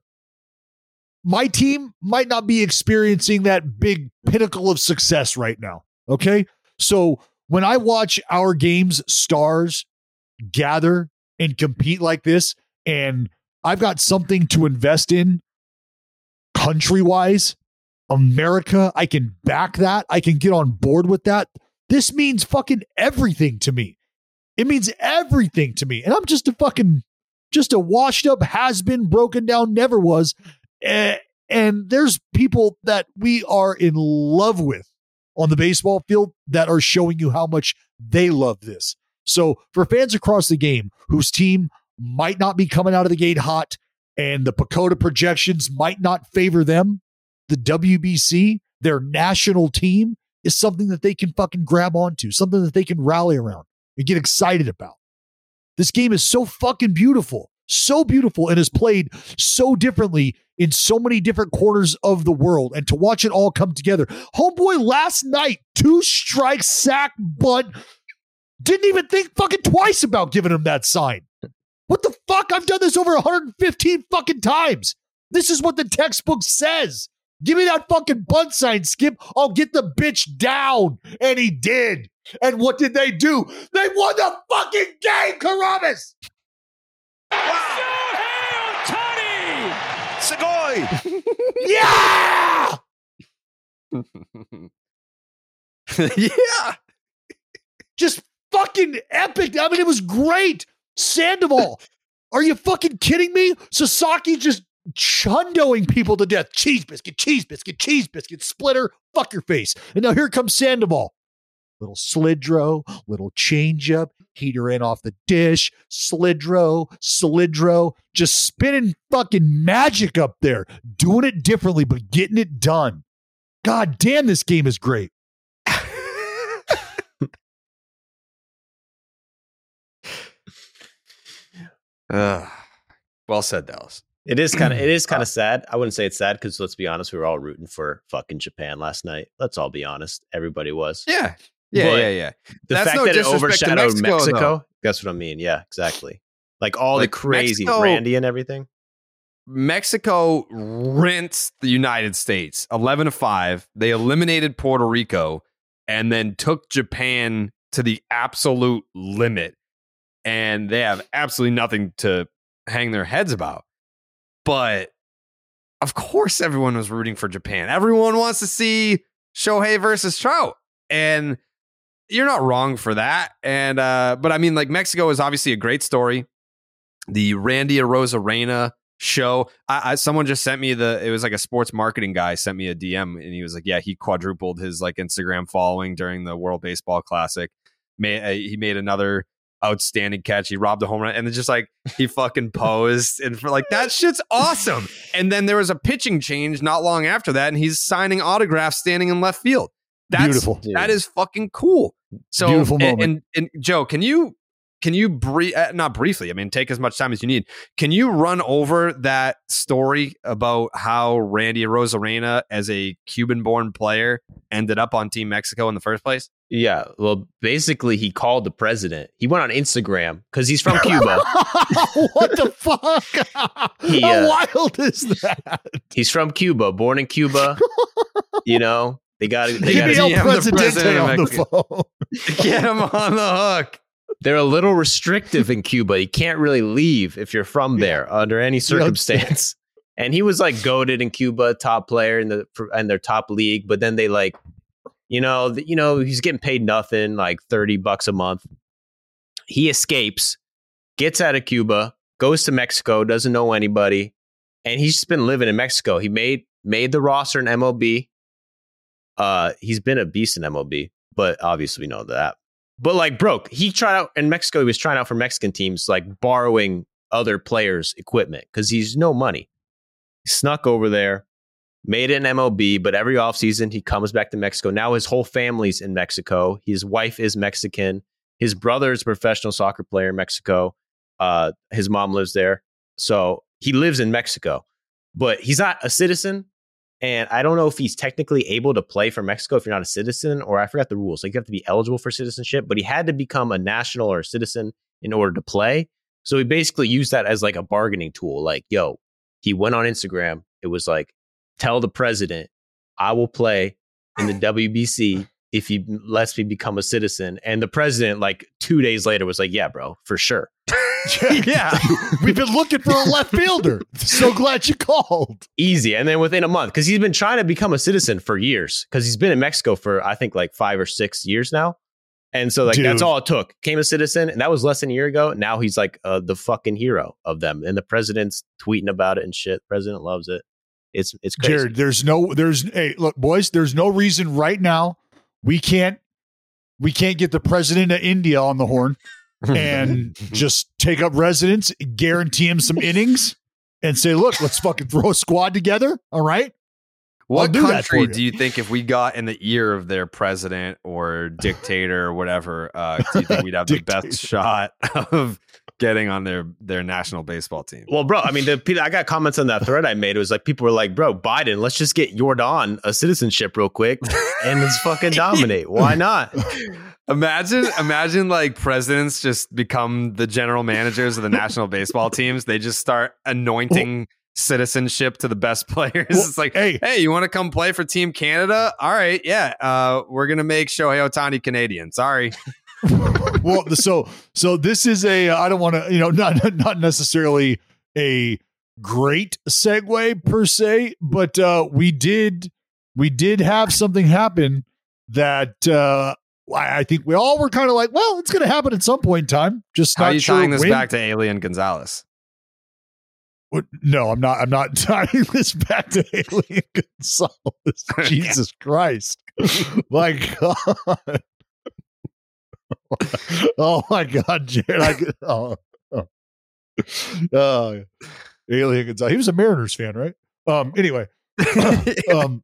my team might not be experiencing that big pinnacle of success right now. Okay, so when I watch our game's stars gather and compete like this, and I've got something to invest in. Country-wise, America, I can back that. I can get on board with that. This means fucking everything to me. It means everything to me. And I'm just a fucking, just a washed up, has been, broken down, never was. Uh, and there's people that we are in love with on the baseball field that are showing you how much they love this. So for fans across the game whose team might not be coming out of the gate hot, and the Pacoda projections might not favor them, the W B C, their national team, is something that they can fucking grab onto, something that they can rally around and get excited about. This game is so fucking beautiful, so beautiful, and is played so differently in so many different corners of the world. And to watch it all come together. Homeboy last night, two strike, sack, bunt, didn't even think fucking twice about giving him that sign. What the fuck? I've done this over one hundred fifteen fucking times. This is what the textbook says. Give me that fucking bunt sign, Skip. I'll get the bitch down. And he did. And what did they do? They won the fucking game, Karamis. Sugoi! Yeah! Yeah. Just fucking epic. I mean, it was great. Sandoval. Are you fucking kidding me? Sasaki just chundoing people to death. Cheese biscuit, cheese biscuit, cheese biscuit, splitter, fuck your face. And now here comes Sandoval. Little slidro, little changeup, heater in off the dish, slidro, slidro, just spinning fucking magic up there, doing it differently, but getting it done. God damn, this game is great. uh, well said, Dallas. It is kind of it is kind of sad. I wouldn't say it's sad because let's be honest, we were all rooting for fucking Japan last night. Let's all be honest. Everybody was. Yeah. Yeah, but yeah, yeah. The That's fact no that it disrespect to overshadowed Mexico, Mexico, that's what I mean. Yeah, exactly. Like all Like, the crazy Mexico- Randy and everything. Mexico rinsed the United States eleven to five. They eliminated Puerto Rico and then took Japan to the absolute limit. And they have absolutely nothing to hang their heads about. But of course, everyone was rooting for Japan. Everyone wants to see Shohei versus Trout. And you're not wrong for that. And, uh, but I mean, like, Mexico is obviously a great story. The Randy Arozarena show. I, I someone just sent me the, it was like a sports marketing guy sent me a D M and he was like, yeah, he quadrupled his like Instagram following during the World Baseball Classic. May, uh, he made another outstanding catch. He robbed a home run and then just like he fucking posed and for like that shit's awesome. And then there was a pitching change not long after that and he's signing autographs standing in left field. That's beautiful. That is fucking cool. So Beautiful and, moment. and, and Joe, can you can you brief uh, not briefly, I mean take as much time as you need. Can you run over that story about how Randy Arozarena as a Cuban-born player ended up on Team Mexico in the first place? Yeah, well, basically, he called the president. He went on Instagram because he's from Cuba. What the fuck? He, How uh, wild is that? He's from Cuba, born in Cuba. You know, they got they Give got me El D M the Presidente president of on the Mexico. phone. Get him on the hook. They're a little restrictive in Cuba. You can't really leave if you're from there under any circumstance. And he was like goated in Cuba, top player in the in their top league. But then they like, you know, the, you know, he's getting paid nothing, like thirty bucks a month. He escapes, gets out of Cuba, goes to Mexico, doesn't know anybody, and he's just been living in Mexico. He made made the roster in M L B. Uh, he's been a beast in M L B, but obviously we know that. But like, broke. He tried out in Mexico. He was trying out for Mexican teams, like borrowing other players' equipment because he's no money. He snuck over there, made it in M L B, but every offseason he comes back to Mexico. Now his whole family's in Mexico. His wife is Mexican. His brother is a professional soccer player in Mexico. Uh, his mom lives there. So he lives in Mexico, but he's not a citizen. And I don't know if he's technically able to play for Mexico if you're not a citizen, or I forgot the rules. Like you have to be eligible for citizenship, but he had to become a national or a citizen in order to play. So he basically used that as like a bargaining tool. Like, yo, he went on Instagram. It was like, tell the president, I will play in the W B C if he lets me become a citizen. And the president, like two days later, was like, yeah, bro, for sure. Yeah. We've been looking for a left fielder. So glad you called. Easy. And then within a month, because he's been trying to become a citizen for years, because he's been in Mexico for, I think, like five or six years now. And so like Dude. that's all it took. Came a citizen, and that was less than a year ago. Now he's like uh, the fucking hero of them. And the president's tweeting about it and shit. The president loves it. It's it's crazy. Jared, there's no, there's, hey, look, boys, there's no reason right now we can't, we can't get the president of India on the horn and just take up residence, guarantee him some innings, and say, look, let's fucking throw a squad together. All right. What do that for country you. do you think if we got in the ear of their president or dictator or whatever, uh, do you think we'd have the best shot of getting on their, their national baseball team? Well, bro, I mean, the, I got comments on that thread I made. It was like, people were like, bro, Biden, let's just get Jordan a citizenship real quick and let's fucking dominate. Why not? Imagine, imagine like presidents just become the general managers of the national baseball teams. They just start anointing citizenship to the best players. Well, it's like, hey. hey, you want to come play for Team Canada? All right, yeah. Uh, we're gonna make Shohei Ohtani Canadian. Sorry. Well, so so this is a I don't want to you know not not necessarily a great segue per se, but uh, we did we did have something happen that uh, I, I think we all were kind of like, well, it's going to happen at some point in time. Just How not are you sure tying this when. back to Alien Gonzalez? What? No, I'm not. I'm not tying this back to Alien Gonzalez. Jesus Christ! My God. Oh my God, Jared! I could, oh, oh. Uh, Alien Gonzalez. He was a Mariners fan, right? Um. Anyway. um.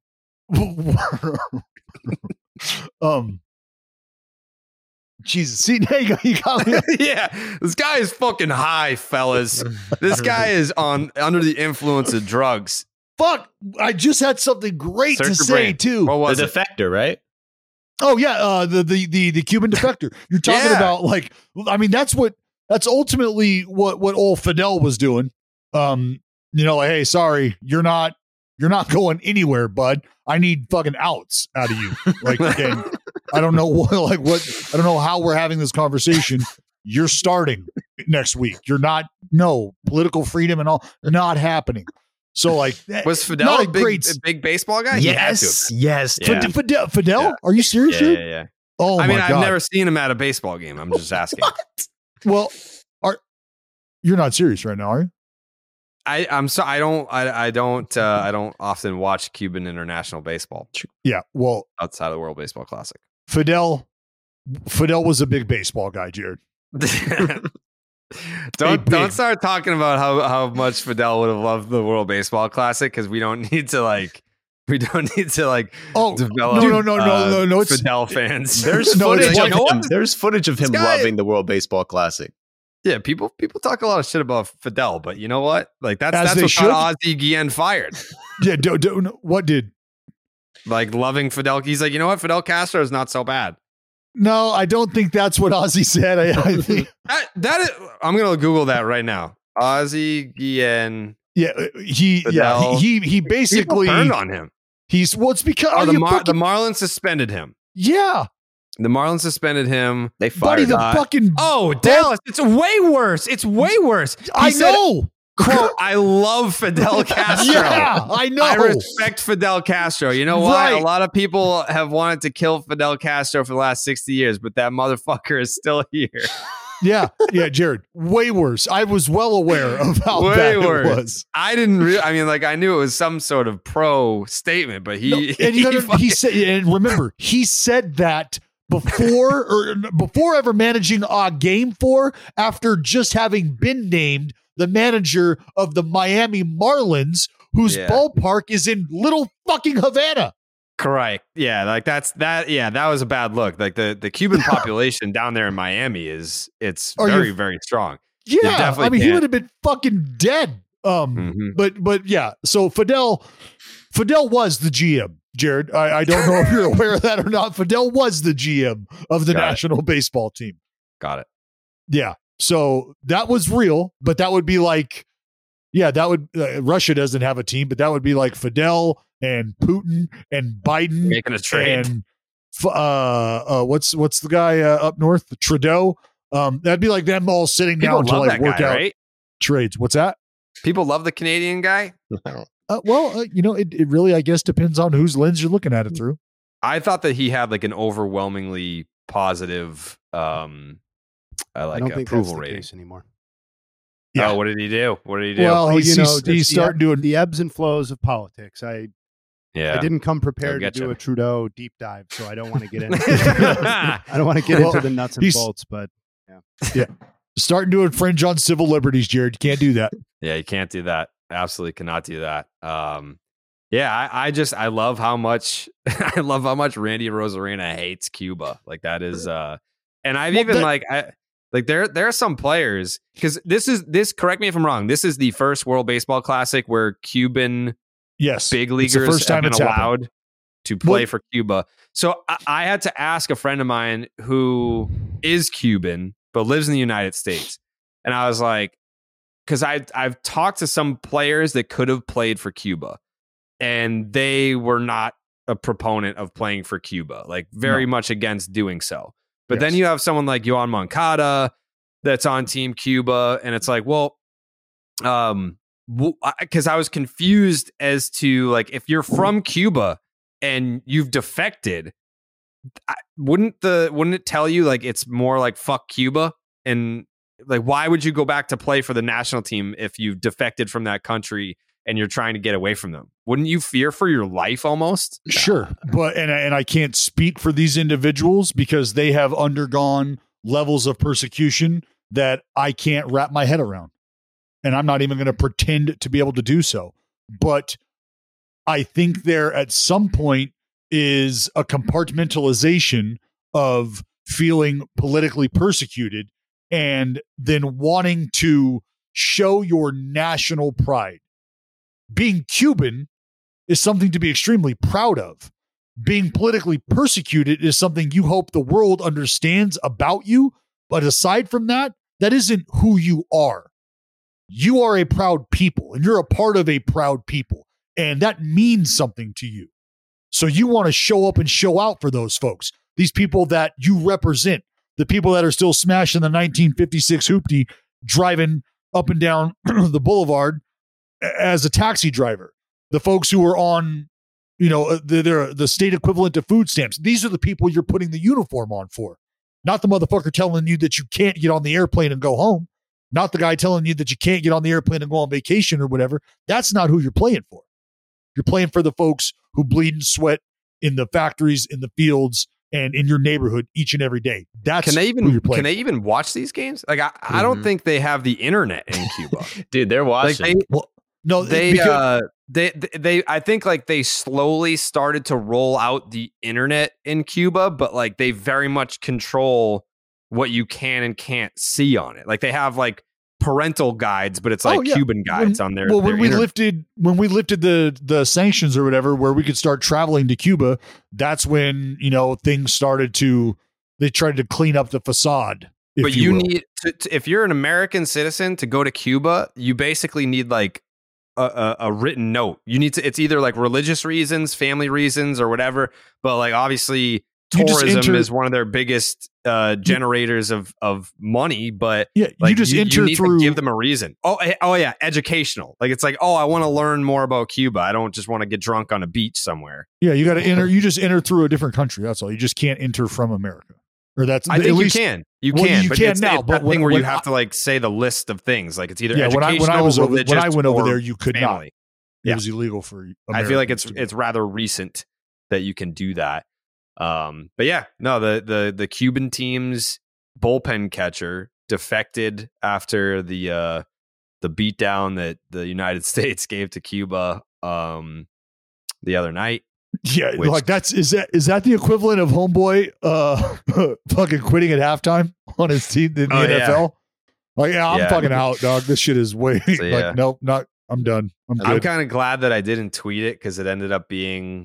um. Jesus. See, now you got, you got me. Yeah, this guy is fucking high, fellas. This guy is on under the influence of drugs. Fuck! I just had something great Search to your say brain. too. What was The it? defector, right? Oh yeah, uh, the the the the Cuban defector. You're talking Yeah. about like, I mean, that's what that's ultimately what what old Fidel was doing. Um, you know, like, hey, sorry, you're not you're not going anywhere, bud. I need fucking outs out of you. Like, and I don't know what, like what I don't know how we're having this conversation. You're starting next week. You're not no political freedom and all not happening. So like, Was Fidel not a a big, great a big baseball guy? He had to have Yes, been. yes. Yeah. Fidel, Fidel, Fidel? Yeah. Are you serious, Yeah, dude? yeah, yeah. Oh I mean, my I've God. never seen him at a baseball game. I'm just asking. Well, are you're not serious right now, are you? I, I'm so I don't I, I don't uh, I don't often watch Cuban international baseball Yeah. Well, outside of the World Baseball Classic. Fidel, Fidel was a big baseball guy, Jared. don't big. don't start talking about how, how much Fidel would have loved the World Baseball Classic because we don't need to like we don't need to like Oh, develop no, no, no, no, uh, no, no, it's- Fidel fans. There's No, it's footage like- of you know him. what? There's footage of him This guy- loving the World Baseball Classic. Yeah, people people talk a lot of shit about Fidel, but you know what? Like that's As that's they what should. got Ozzie Guillen fired. Yeah. Do, do, what did? Like loving Fidel. He's like, you know what? Fidel Castro is not so bad. No, I don't think that's what Ozzy said. I, I think. That, that is, I'm gonna Google that right now. Ozzie Guillen. Yeah. He. Fidel. Yeah. He. He, he basically People turned on him. He's. Well, it's because. Oh, are the, you Mar- fucking- the Marlins suspended him. yeah. The Marlins suspended him. They Buddy, fired the him. fucking. Oh, Dallas! It's way worse. It's way worse. He I said, know. "Quote: I love Fidel Castro. Yeah, I know. I respect Fidel Castro. You know why? Right. A lot of people have wanted to kill Fidel Castro for the last sixty years, but that motherfucker is still here. Yeah. Yeah, Jared. Way worse. I was well aware of how Way bad worse. it was. I didn't. Re- I mean, like I knew it was some sort of pro statement, but he No, and you he gotta, fucking- he said, and remember, he said that before or before ever managing a game four, after just having been named the manager of the Miami Marlins, whose Yeah. ballpark is in little fucking Havana. Correct. Yeah, like that's that. Yeah, that was a bad look. Like the the Cuban population down there in Miami is it's Are you- very very strong. Yeah, definitely I mean, he can't. would have been fucking dead. Um, Mhm. but but yeah, so Fidel, Fidel was the G M. Jared, I, I don't know if you're aware of that or not. Fidel was the G M of the Got it. national baseball team. Got it. Yeah. So that was real, but that would be like, yeah, that would, uh, Russia doesn't have a team, but that would be like Fidel and Putin and Biden Making a trade. and, f- uh, uh, what's, what's the guy uh, up north? Trudeau. Um, that'd be like them all sitting People down to love like that work guy, out right? trades. What's that? People love the Canadian guy. Uh, well, uh, you know, it, it really, I guess, depends on whose lens you're looking at it through. I thought that he had like an overwhelmingly positive, um, I like I don't think that's approval the rating. case anymore. Yeah. Oh, what did he do? What did he do? Well, Well, he's, you know, he's, there's he's the starting ebb- doing, the ebbs and flows of politics. I yeah, I didn't come prepared to getcha. do a Trudeau deep dive, so I don't want to get into. I don't want to get Well, into the nuts and he's- bolts, but starting to infringe on civil liberties, Jared. You can't do that. Yeah, you can't do that. Absolutely cannot do that. Um, yeah, I, I just I love how much I love how much Randy Rosarena hates Cuba. Like that is, uh, and I've Well, even that- like I like there there are some players because this is this. Correct me if I'm wrong. This is the first World Baseball Classic where Cuban Yes. big It's the leaguers first time have been it's happened. allowed to play Well- for Cuba. So I, I had to ask a friend of mine who is Cuban but lives in the United States, and I was like, because I I've talked to some players that could have played for Cuba, and they were not a proponent of playing for Cuba, like very no. much against doing so. But yes. then you have someone like Yoan Moncada that's on Team Cuba, and it's like, well, um, because I was confused as to like if you're from Cuba and you've defected, wouldn't the wouldn't it tell you like it's more like fuck Cuba? And like, why would you go back to play for the national team if you've defected from that country and you're trying to get away from them? Wouldn't you fear for your life almost? Sure. But, and, and I can't speak for these individuals because they have undergone levels of persecution that I can't wrap my head around. And I'm not even going to pretend to be able to do so. But I think there at some point is a compartmentalization of feeling politically persecuted and then wanting to show your national pride. Being Cuban is something to be extremely proud of. Being politically persecuted is something you hope the world understands about you. But aside from that, that isn't who you are. You are a proud people, and you're a part of a proud people. And that means something to you. So you want to show up and show out for those folks, these people that you represent, the people that are still smashing the nineteen fifty-six hoopty, driving up and down the boulevard as a taxi driver, the folks who are on, you know, they're the state equivalent to food stamps. These are the people you're putting the uniform on for, not the motherfucker telling you that you can't get on the airplane and go home, not the guy telling you that you can't get on the airplane and go on vacation or whatever. That's not who you're playing for. You're playing for the folks who bleed and sweat in the factories, in the fields, and in your neighborhood each and every day. That's can they even who you're playing can they even watch these games? Like I, mm-hmm. I don't think they have the internet in Cuba, dude. They're watching. Like they, well, no, they, because, uh, they, they, I think like they slowly started to roll out the internet in Cuba, but like they very much control what you can and can't see on it. Like they have like parental guides, but it's like oh, yeah. Cuban guides when, on their. Well, their when we internet. lifted when we lifted the the sanctions or whatever, where we could start traveling to Cuba, that's when you know things started to. They tried to clean up the facade. But you, you need to, to, if you're an American citizen to go to Cuba, you basically need like a, a, a written note. You need to. It's either like religious reasons, family reasons, or whatever. But like obviously. Tourism enter, is one of their biggest uh, generators of, of money, but yeah, like, you just you, enter you need through. To give them a reason. Oh, oh yeah, educational. Like it's like, oh, I want to learn more about Cuba. I don't just want to get drunk on a beach somewhere. Yeah, you got to enter. You just enter through a different country. That's all. You just can't enter from America. Or that's. I think at you least, can. You well, can. You but can it's, now. It's but that when, thing where when, you have to like say the list of things. Like it's either yeah. When I when I was over when I went over there, you could family. not. It yeah. was illegal for. Americans I feel like it's it's rather recent that you can do that. Um, but yeah, no, the, the, the Cuban team's bullpen catcher defected after the, uh, the beatdown that the United States gave to Cuba, um, the other night. Yeah. Which, like that's, is that, is that the equivalent of homeboy, uh, fucking quitting at halftime on his team in the oh, N F L? Yeah. Like, yeah, I'm yeah. fucking out, dog. This shit is way so, yeah. like, nope, not, I'm done. I'm good. I'm kind of glad that I didn't tweet it because it ended up being,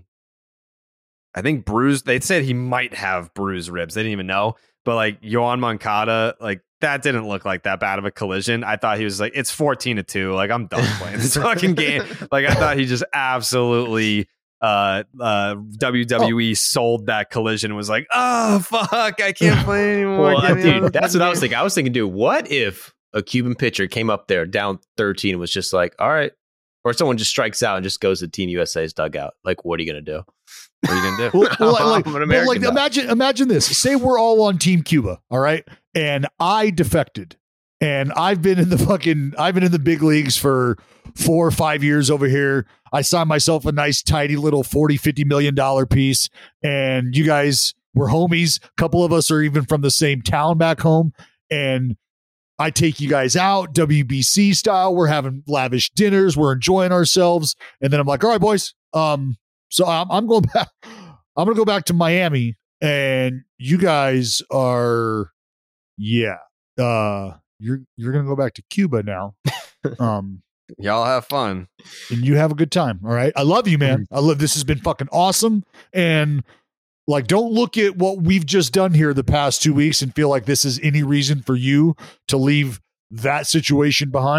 I think bruised. They said he might have bruised ribs. They didn't even know. But like Yoan Moncada, like that didn't look like that bad of a collision. I thought he was like, it's fourteen to two. Like I'm done playing this fucking game. Like I thought he just absolutely uh, uh, W W E oh. sold that collision and was like, oh fuck, I can't play anymore. Well, uh, dude, that's what I was thinking. I was thinking, dude, what if a Cuban pitcher came up there down thirteen and was just like, all right, or someone just strikes out and just goes to Team U S A's dugout? Like, what are you gonna do? What are you gonna do? well, well, like, I'm an well, American. like, imagine, imagine this. Say we're all on Team Cuba, all right, and I defected, and I've been in the fucking, I've been in the big leagues for four or five years over here. I signed myself a nice, tidy little forty, fifty million dollar piece, and you guys were homies. A couple of us are even from the same town back home, and I take you guys out W B C style. We're having lavish dinners. We're enjoying ourselves, and then I'm like, all right, boys, um. So I'm, I'm going back. I'm going to go back to Miami, and you guys are, yeah. Uh, you're you're going to go back to Cuba now. Um, y'all have fun, and you have a good time. All right, I love you, man. I love this. Has been fucking awesome, and like, don't look at what we've just done here the past two weeks and feel like this is any reason for you to leave that situation behind.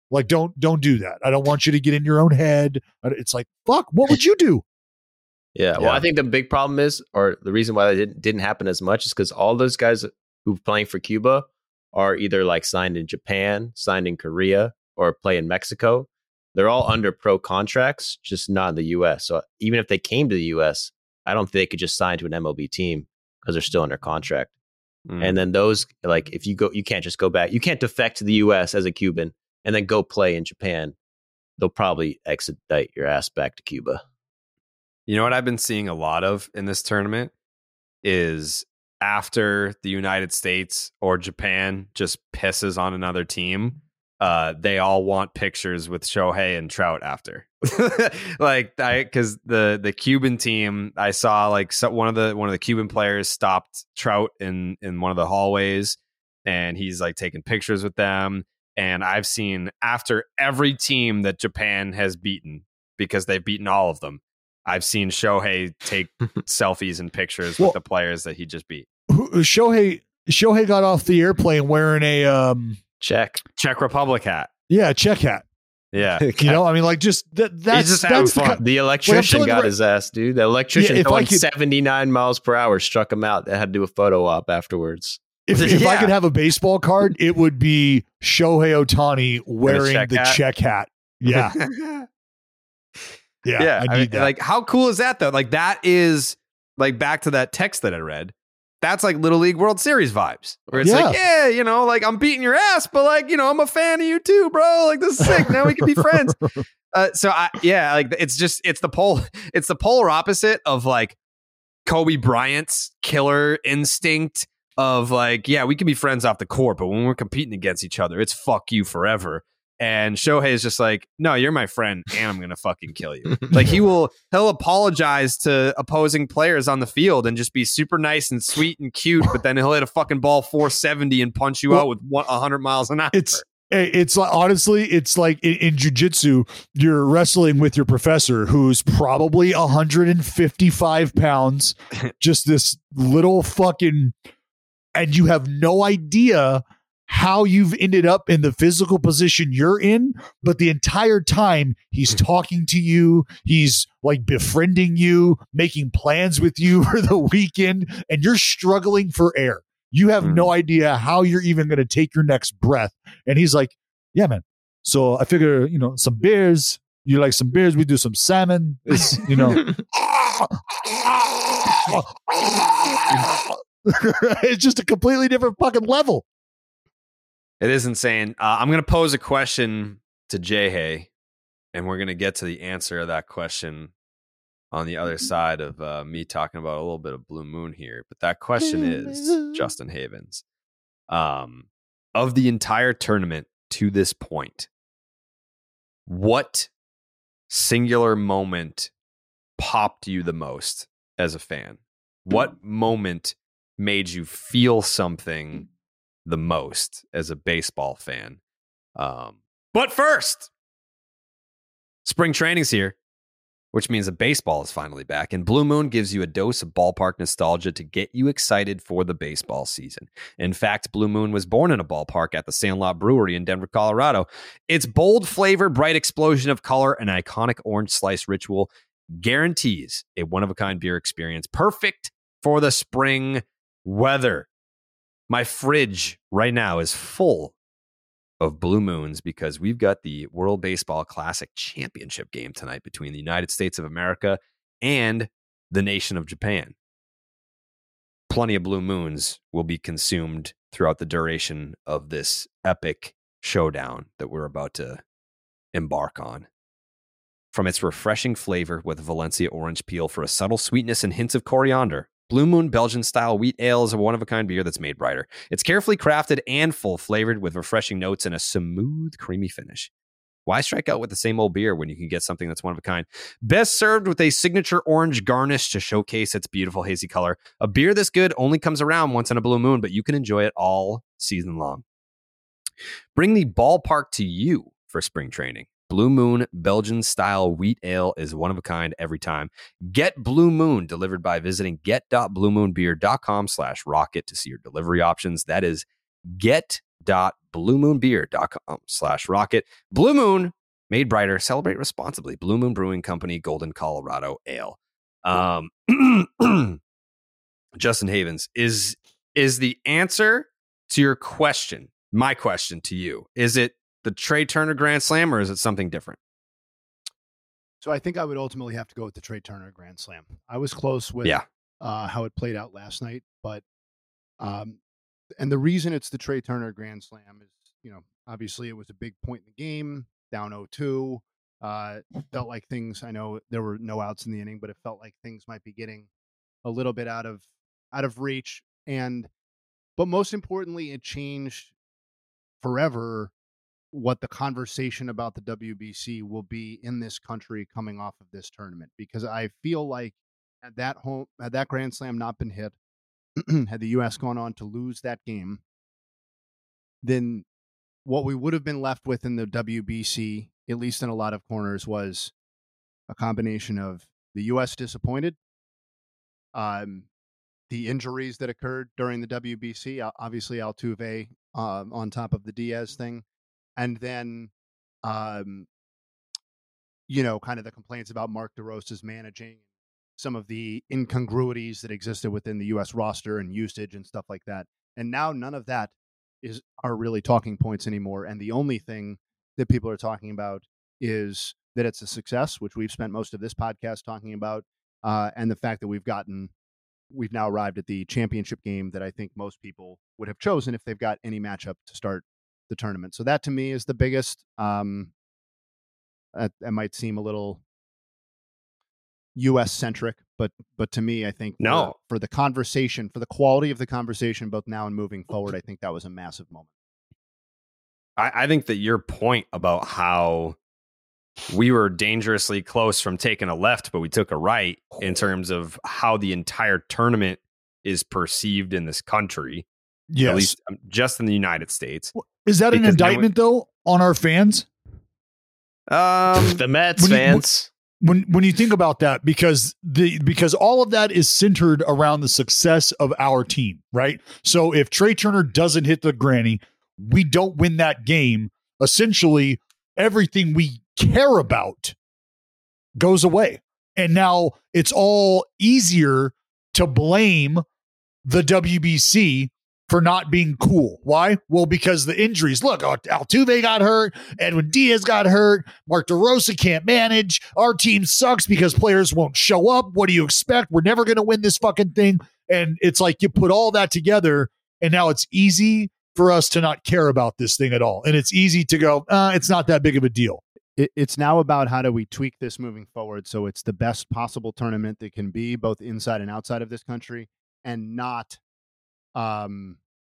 Like, don't don't do that. I don't want you to get in your own head. It's like, fuck, what would you do? Yeah, well, Yeah. I think the big problem is, or the reason why that didn't, didn't happen as much is because all those guys who are playing for Cuba are either like signed in Japan, signed in Korea, or play in Mexico. They're all under pro contracts, just not in the U S. So even if they came to the U S, I don't think they could just sign to an M L B team because they're still under contract. Mm. And then those, like, if you go, you can't just go back. You can't defect to the U S as a Cuban and then go play in Japan. They'll probably extradite your ass back to Cuba. You know what I've been seeing a lot of in this tournament is after the United States or Japan just pisses on another team, uh, they all want pictures with Shohei and Trout after. Like, I because the the Cuban team, I saw like so one of the one of the Cuban players stopped Trout in in one of the hallways, and he's like taking pictures with them. And I've seen after every team that Japan has beaten, because they've beaten all of them, I've seen Shohei take selfies and pictures well, with the players that he just beat. Shohei Shohei got off the airplane wearing a um, Czech Czech Republic hat. Yeah, Czech hat. Yeah, you know, I mean, like, just that. That's He's just that's having the, fun. The electrician got right. his ass, dude. The electrician yeah, going could, seventy-nine miles per hour struck him out. They had to do a photo op afterwards. If, if yeah. I could have a baseball card, it would be Shohei Ohtani wearing Czech the hat. Czech hat. Yeah. Yeah, yeah. I I need mean, that. like, how cool is that though? Like, that is like back to that text that I read. That's like Little League World Series vibes, where it's Yeah. like, yeah, you know, like I'm beating your ass, but like, you know, I'm a fan of you too, bro. Like, this is sick. Now we can be friends. Uh, so I, yeah, like it's just it's the pole, it's the polar opposite of like Kobe Bryant's killer instinct of like, yeah, we can be friends off the court, but when we're competing against each other, it's fuck you forever. And Shohei is just like, no, you're my friend, and I'm gonna fucking kill you. Like, he will, he'll apologize to opposing players on the field and just be super nice and sweet and cute, but then he'll hit a fucking ball four seventy and punch you well, out with one hundred miles an hour. It's it's like, honestly, it's like in, in jiu-jitsu, you're wrestling with your professor who's probably one hundred fifty-five pounds, just this little fucking, and you have no idea how you've ended up in the physical position you're in, but the entire time he's talking to you, he's like befriending you, making plans with you for the weekend, and you're struggling for air. You have mm. no idea how you're even going to take your next breath. And he's like, yeah, man. So I figure, you know, some beers, you like some beers, we do some salmon, it's, you know. It's just a completely different fucking level. It is insane. Uh, I'm going to pose a question to Jay, and we're going to get to the answer of that question on the other side of uh, me talking about a little bit of Blue Moon here. But that question is, Justin Havens, um, of the entire tournament to this point, what singular moment popped you the most as a fan? What moment made you feel something the most as a baseball fan? Um, but first, spring training's here, which means that baseball is finally back, and Blue Moon gives you a dose of ballpark nostalgia to get you excited for the baseball season. In fact, Blue Moon was born in a ballpark at the Sandlot Brewery in Denver, Colorado. Its bold flavor, bright explosion of color, and iconic orange slice ritual guarantees a one-of-a-kind beer experience perfect for the spring weather. My fridge right now is full of Blue Moons because we've got the World Baseball Classic Championship game tonight between the United States of America and the nation of Japan. Plenty of Blue Moons will be consumed throughout the duration of this epic showdown that we're about to embark on. From its refreshing flavor with Valencia orange peel for a subtle sweetness and hints of coriander, Blue Moon Belgian-style wheat ale is a one-of-a-kind beer that's made brighter. It's carefully crafted and full-flavored with refreshing notes and a smooth, creamy finish. Why strike out with the same old beer when you can get something that's one of a kind? Best served with a signature orange garnish to showcase its beautiful hazy color. A beer this good only comes around once in a blue moon, but you can enjoy it all season long. Bring the ballpark to you for spring training. Blue Moon Belgian-style wheat ale is one of a kind every time. Get Blue Moon delivered by visiting get dot blue moon beer dot com slash rocket to see your delivery options. That is get dot blue moon beer dot com slash rocket. Blue Moon, made brighter. Celebrate responsibly. Blue Moon Brewing Company, Golden, Colorado Ale. Um, Justin Havens, is is the answer to your question, my question to you, is it the Trey Turner Grand Slam or is it something different? So I think I would ultimately have to go with the Trey Turner Grand Slam. I was close with yeah. uh, how it played out last night, but um, and the reason it's the Trey Turner Grand Slam is, you know, obviously it was a big point in the game, down oh two. Uh, felt like things, I know there were no outs in the inning, but it felt like things might be getting a little bit out of out of reach. And but most importantly, it changed forever what the conversation about the W B C will be in this country coming off of this tournament, because I feel like had that home had that Grand Slam not been hit, had the U S gone on to lose that game, then what we would have been left with in the W B C, at least in a lot of corners, was a combination of the U S disappointed, um, the injuries that occurred during the W B C, obviously Altuve uh, on top of the Diaz thing, and then, um, you know, kind of the complaints about Mark DeRosa's managing, some of the incongruities that existed within the U S roster and usage and stuff like that. And now none of that is are really talking points anymore. And the only thing that people are talking about is that it's a success, which we've spent most of this podcast talking about, uh, and the fact that we've gotten, we've now arrived at the championship game that I think most people would have chosen if they've got any matchup to start the tournament. So that to me is the biggest. Um, that, that might seem a little U S centric, but but to me, I think no. for, for the conversation, for the quality of the conversation, both now and moving forward, I think that was a massive moment. I, I think that your point about how we were dangerously close from taking a left, but we took a right in terms of how the entire tournament is perceived in this country, yes. at least just in the United States. Is that an indictment, we, though, on our fans? Um, the Mets when fans. You, when when you think about that, because the because all of that is centered around the success of our team, right? So if Trey Turner doesn't hit the granny, we don't win that game. Essentially, everything we care about goes away. And now it's all easier to blame the W B C for not being cool. Why? Well, because the injuries. Look, Altuve got hurt. Edwin Diaz got hurt. Mark DeRosa can't manage. Our team sucks because players won't show up. What do you expect? We're never going to win this fucking thing. And it's like you put all that together, and now it's easy for us to not care about this thing at all. And it's easy to go, uh, it's not that big of a deal. It, it's now about how do we tweak this moving forward so it's the best possible tournament that can be, both inside and outside of this country, and not um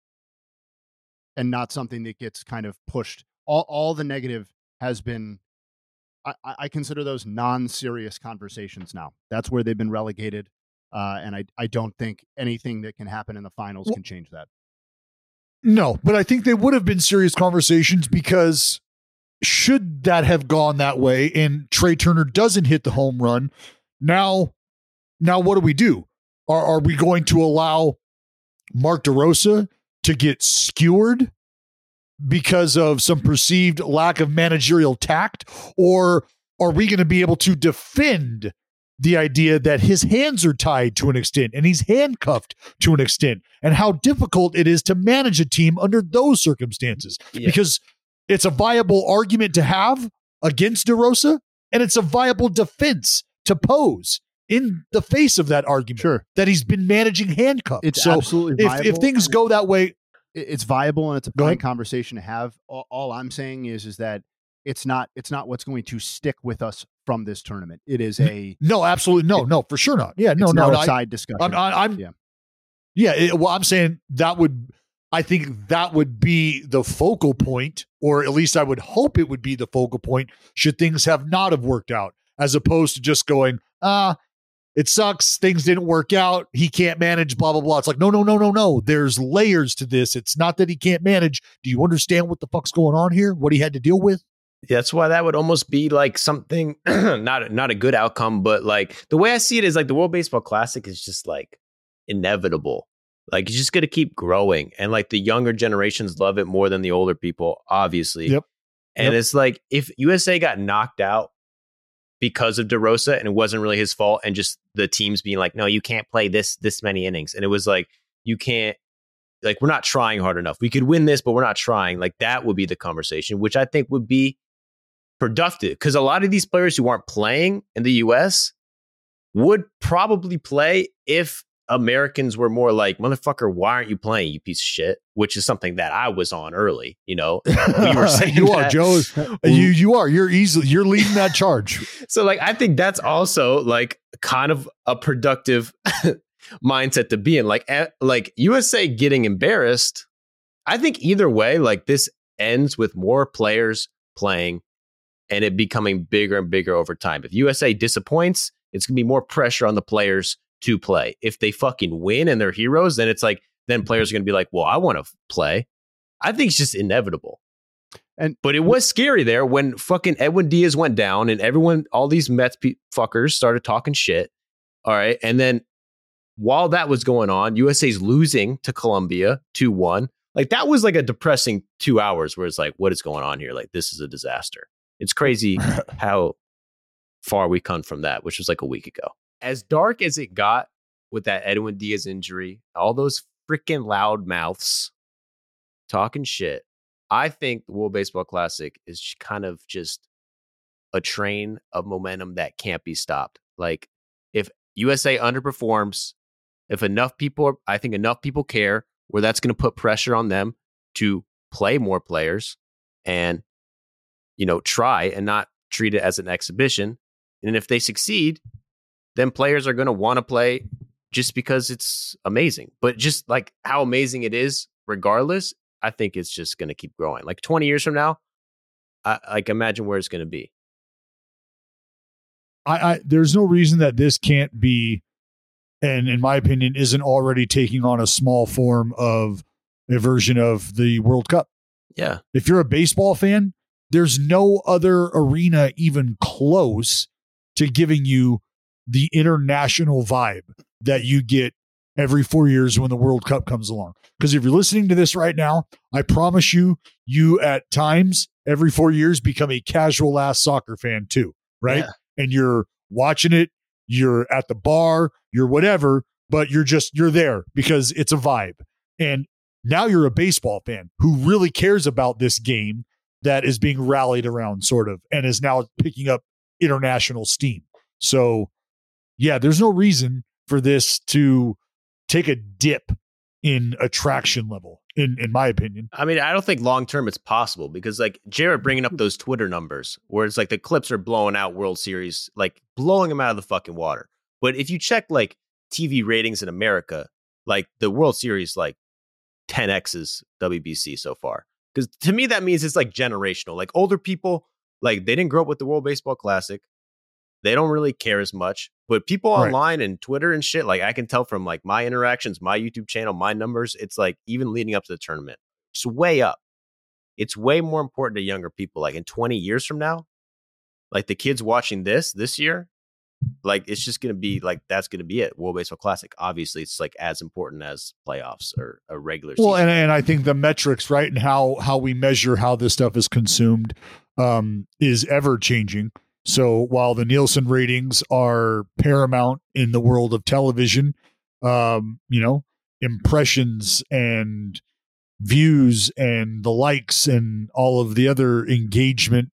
and not something that gets kind of pushed. All all the negative has been, I, I consider those non-serious conversations now. That's where they've been relegated. Uh, and I, I don't think anything that can happen in the finals well, can change that. No, but I think they would have been serious conversations, because should that have gone that way and Trey Turner doesn't hit the home run, now, now what do we do? Are, are we going to allow Mark DeRosa to get skewered because of some perceived lack of managerial tact? Or are we going to be able to defend the idea that his hands are tied to an extent and he's handcuffed to an extent, and how difficult it is to manage a team under those circumstances? Yeah. Because it's a viable argument to have against DeRosa, and it's a viable defense to pose in the face of that argument, sure, that he's been managing handcuffed. It's so absolutely if, viable. if things go that way, it's viable and it's a fine conversation to have. All, all I'm saying is, is that it's not, it's not what's going to stick with us from this tournament. It is a no, absolutely no, it, no, for sure not. Yeah, no, it's no, not no a side I, discussion. I'm, I'm yeah, yeah. It, well, I'm saying that would, I think that would be the focal point, or at least I would hope it would be the focal point should things have not have worked out, as opposed to just going, ah, it sucks, things didn't work out, he can't manage, blah, blah, blah. It's like, no, no, no, no, no. There's layers to this. It's not that he can't manage. Do you understand what the fuck's going on here? What he had to deal with? That's why that would almost be like something, not, not a good outcome, but like the way I see it is like the World Baseball Classic is just like inevitable. Like, it's just going to keep growing. And like the younger generations love it more than the older people, obviously. Yep. And yep. it's like, if U S A got knocked out because of DeRosa and it wasn't really his fault, and just the teams being like, no, you can't play this, this many innings. And it was like, you can't, like, we're not trying hard enough. We could win this, but we're not trying. Like, that would be the conversation, which I think would be productive. Because a lot of these players who aren't playing in the U S would probably play if Americans were more like, motherfucker, why aren't you playing, you piece of shit? Which is something that I was on early, you know. We were saying you that. are, Joe. You you are. You're easily you're leading that charge. So like, I think that's also like kind of a productive mindset to be in. Like, at, like U S A getting embarrassed. I think either way, like this ends with more players playing and it becoming bigger and bigger over time. If U S A disappoints, it's gonna be more pressure on the players to play. If they fucking win and they're heroes, then it's like, then players are going to be like, well, I want to play. I think it's just inevitable. And But it was scary there when fucking Edwin Diaz went down and everyone, all these Mets pe- fuckers started talking shit. All right. And then while that was going on, U S A's losing to Colombia two one. Like, that was like a depressing two hours where it's like, what is going on here? Like, this is a disaster. It's crazy how far we come from that, which was like a week ago. As dark as it got with that Edwin Diaz injury, all those freaking loud mouths talking shit, I think the World Baseball Classic is kind of just a train of momentum that can't be stopped. Like, if U S A underperforms, if enough people, I think enough people care, where that's going to put pressure on them to play more players and, you know, try and not treat it as an exhibition. And if they succeed, then players are going to want to play just because it's amazing. But just like how amazing it is, regardless, I think it's just going to keep growing. Like twenty years from now, I like imagine where it's going to be. I, I there's no reason that this can't be, and in my opinion, isn't already taking on a small form of a version of the World Cup. Yeah. If you're a baseball fan, there's no other arena even close to giving you the international vibe that you get every four years when the World Cup comes along. Because if you're listening to this right now, I promise you, you at times every four years become a casual ass soccer fan too, right? Yeah. And you're watching it, you're at the bar, you're whatever, but you're just, you're there because it's a vibe. And now you're a baseball fan who really cares about this game that is being rallied around, sort of, and is now picking up international steam. So yeah, there's no reason for this to take a dip in attraction level, in, in my opinion. I mean, I don't think long-term it's possible because like Jared bringing up those Twitter numbers where it's like the clips are blowing out World Series, like blowing them out of the fucking water. But if you check like T V ratings in America, like the World Series, like ten X's W B C so far. Because to me, that means it's like generational. Like older people, like they didn't grow up with the World Baseball Classic. They don't really care as much, but people Right. online and Twitter and shit, like I can tell from like my interactions, my YouTube channel, my numbers, it's like even leading up to the tournament, it's way up. It's way more important to younger people. Like in twenty years from now, like the kids watching this this year, like it's just going to be like, that's going to be it. World Baseball Classic. Obviously it's like as important as playoffs or a regular season. Well, and, and I think the metrics, right, and how, how we measure how this stuff is consumed um, is ever changing. So while the Nielsen ratings are paramount in the world of television, um, you know, impressions and views and the likes and all of the other engagement